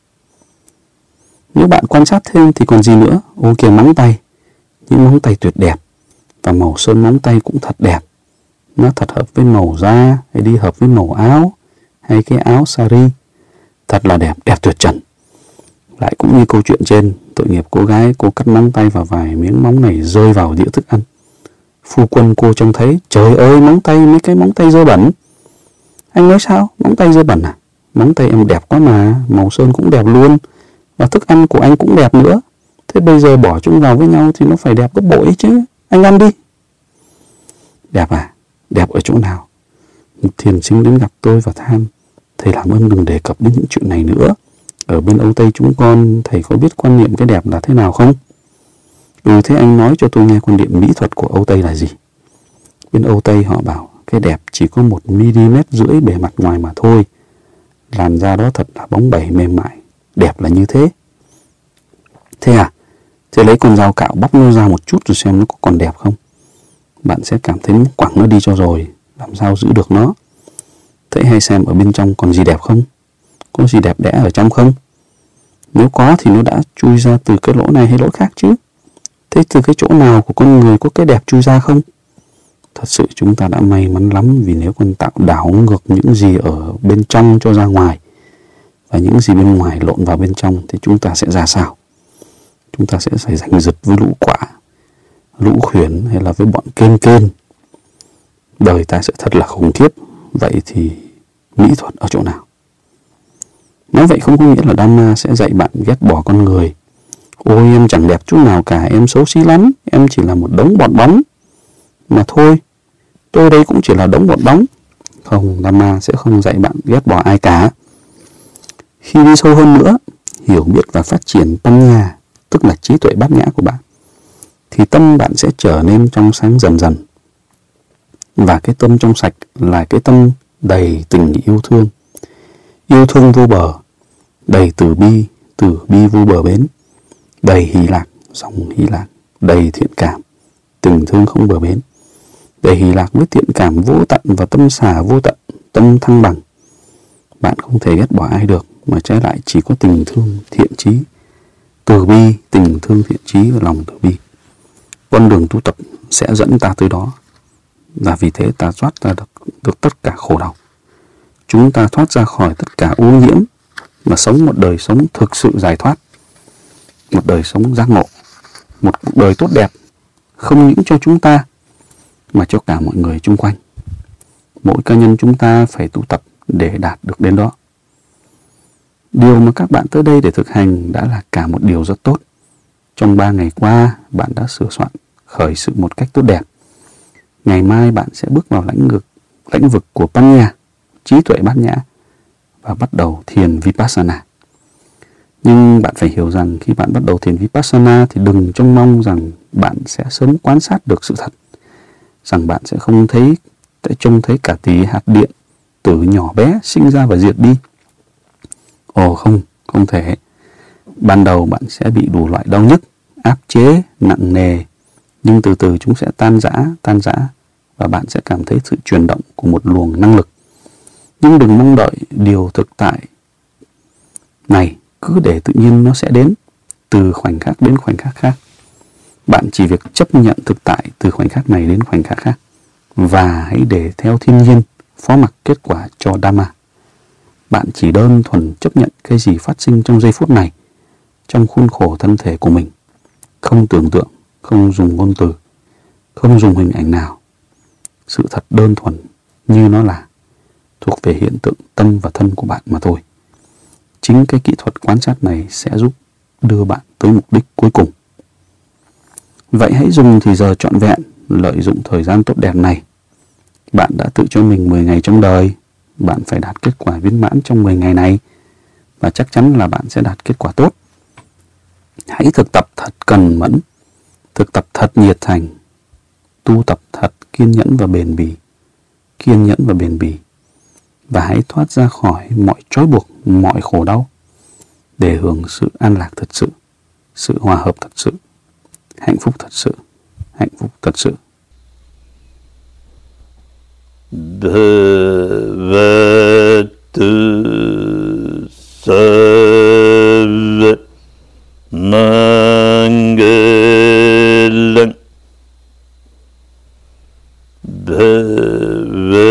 Nếu bạn quan sát thêm thì còn gì nữa? Ô kìa móng tay, những móng tay tuyệt đẹp, và màu sơn móng tay cũng thật đẹp. Nó thật hợp với màu da, hay đi hợp với màu áo, hay cái áo sari. Thật là đẹp, đẹp tuyệt trần. Lại cũng như câu chuyện trên, tội nghiệp cô gái, cô cắt móng tay và vài miếng móng này rơi vào đĩa thức ăn. Phu quân cô trông thấy, trời ơi móng tay, mấy cái móng tay dơ bẩn. Anh nói sao? Móng tay dơ bẩn à? Móng tay em đẹp quá mà, màu sơn cũng đẹp luôn, và thức ăn của anh cũng đẹp nữa. Thế bây giờ bỏ chúng vào với nhau thì nó phải đẹp gấp bội chứ. Anh ăn đi. Đẹp à? Đẹp ở chỗ nào? Thiền sinh đến gặp tôi và than: thầy làm ơn đừng đề cập đến những chuyện này nữa. Ở bên Âu Tây chúng con, thầy có biết quan niệm cái đẹp là thế nào không? Thế anh nói cho tôi nghe quan niệm mỹ thuật của Âu Tây là gì? Bên Âu Tây họ bảo cái đẹp chỉ có 1,5 mm bề mặt ngoài mà thôi. Làn da đó thật là bóng bẩy mềm mại. Đẹp là như thế. Thế à? Thế lấy con dao cạo bóc nó ra một chút rồi xem nó có còn đẹp không? Bạn sẽ cảm thấy quẳng nó đi cho rồi, làm sao giữ được nó. Thế hay xem ở bên trong còn gì đẹp không? Có gì đẹp đẽ ở trong không? Nếu có thì nó đã chui ra từ cái lỗ này hay lỗ khác chứ? Thế từ cái chỗ nào của con người có cái đẹp chui ra không? Thật sự chúng ta đã may mắn lắm, vì nếu con tạo đảo ngược những gì ở bên trong cho ra ngoài, và những gì bên ngoài lộn vào bên trong, thì chúng ta sẽ ra sao? Chúng ta sẽ phải giành giật với lũ quạ, lũ khuyển, hay là với bọn kên kên. Đời ta sẽ thật là khủng khiếp. Vậy thì mỹ thuật ở chỗ nào? Nói vậy không có nghĩa là Dhamma sẽ dạy bạn ghét bỏ con người. Ôi em chẳng đẹp chút nào cả, em xấu xí lắm, em chỉ là một đống bọt bóng. Mà thôi, tôi đây cũng chỉ là đống bọt bóng. Không, Dhamma sẽ không dạy bạn ghét bỏ ai cả. Khi đi sâu hơn nữa, hiểu biết và phát triển Panya, tức là trí tuệ bát nhã của bạn, thì tâm bạn sẽ trở nên trong sáng dần dần. Và cái tâm trong sạch là cái tâm đầy tình yêu thương. Yêu thương vô bờ, đầy từ bi vô bờ bến, đầy hỷ lạc, dòng hỷ lạc, đầy thiện cảm, tình thương không bờ bến, đầy hỷ lạc với thiện cảm vô tận và tâm xả vô tận, tâm thăng bằng. Bạn không thể ghét bỏ ai được, mà trái lại chỉ có tình thương, thiện chí, từ bi, tình thương, thiện chí và lòng từ bi. Con đường tu tập sẽ dẫn ta tới đó, và vì thế ta thoát ra được tất cả khổ đau. Chúng ta thoát ra khỏi tất cả ô nhiễm, mà sống một đời sống thực sự giải thoát, một đời sống giác ngộ, một cuộc đời tốt đẹp, không những cho chúng ta mà cho cả mọi người chung quanh. Mỗi cá nhân chúng ta phải tu tập để đạt được đến đó. Điều mà các bạn tới đây để thực hành đã là cả một điều rất tốt. Trong 3 ngày qua, bạn đã sửa soạn, khởi sự một cách tốt đẹp. Ngày mai bạn sẽ bước vào lãnh vực của Panya, trí tuệ bát nhã, và bắt đầu thiền Vipassana. Nhưng bạn phải hiểu rằng khi bạn bắt đầu thiền Vipassana thì đừng trông mong rằng bạn sẽ sớm quan sát được sự thật, rằng bạn sẽ không trông thấy cả tỷ hạt điện tử nhỏ bé sinh ra và diệt đi. Ồ không, không thể. Ban đầu bạn sẽ bị đủ loại đau nhức, áp chế, nặng nề, nhưng từ từ chúng sẽ tan rã, và bạn sẽ cảm thấy sự chuyển động của một luồng năng lực. Nhưng đừng mong đợi điều thực tại này cứ để tự nhiên nó sẽ đến từ khoảnh khắc đến khoảnh khắc khác. Bạn chỉ việc chấp nhận thực tại từ khoảnh khắc này đến khoảnh khắc khác, và hãy để theo thiên nhiên phó mặc kết quả cho Dhamma. Bạn chỉ đơn thuần chấp nhận cái gì phát sinh trong giây phút này, trong khuôn khổ thân thể của mình, không tưởng tượng, không dùng ngôn từ, không dùng hình ảnh nào. Sự thật đơn thuần như nó là, thuộc về hiện tượng tâm và thân của bạn mà thôi. Chính cái kỹ thuật quan sát này sẽ giúp đưa bạn tới mục đích cuối cùng. Vậy hãy dùng thì giờ trọn vẹn, lợi dụng thời gian tốt đẹp này. Bạn đã tự cho mình 10 ngày trong đời, bạn phải đạt kết quả viên mãn trong 10 ngày này, và chắc chắn là bạn sẽ đạt kết quả tốt. Hãy thực tập thật cần mẫn, thực tập thật nhiệt thành, tu tập thật kiên nhẫn và bền bỉ, và hãy thoát ra khỏi mọi trói buộc, mọi khổ đau, để hưởng sự an lạc thật sự, sự hòa hợp thật sự, hạnh phúc thật sự, hạnh phúc thật sự. Bhagavatu Sarva Mangalam Bhagavatu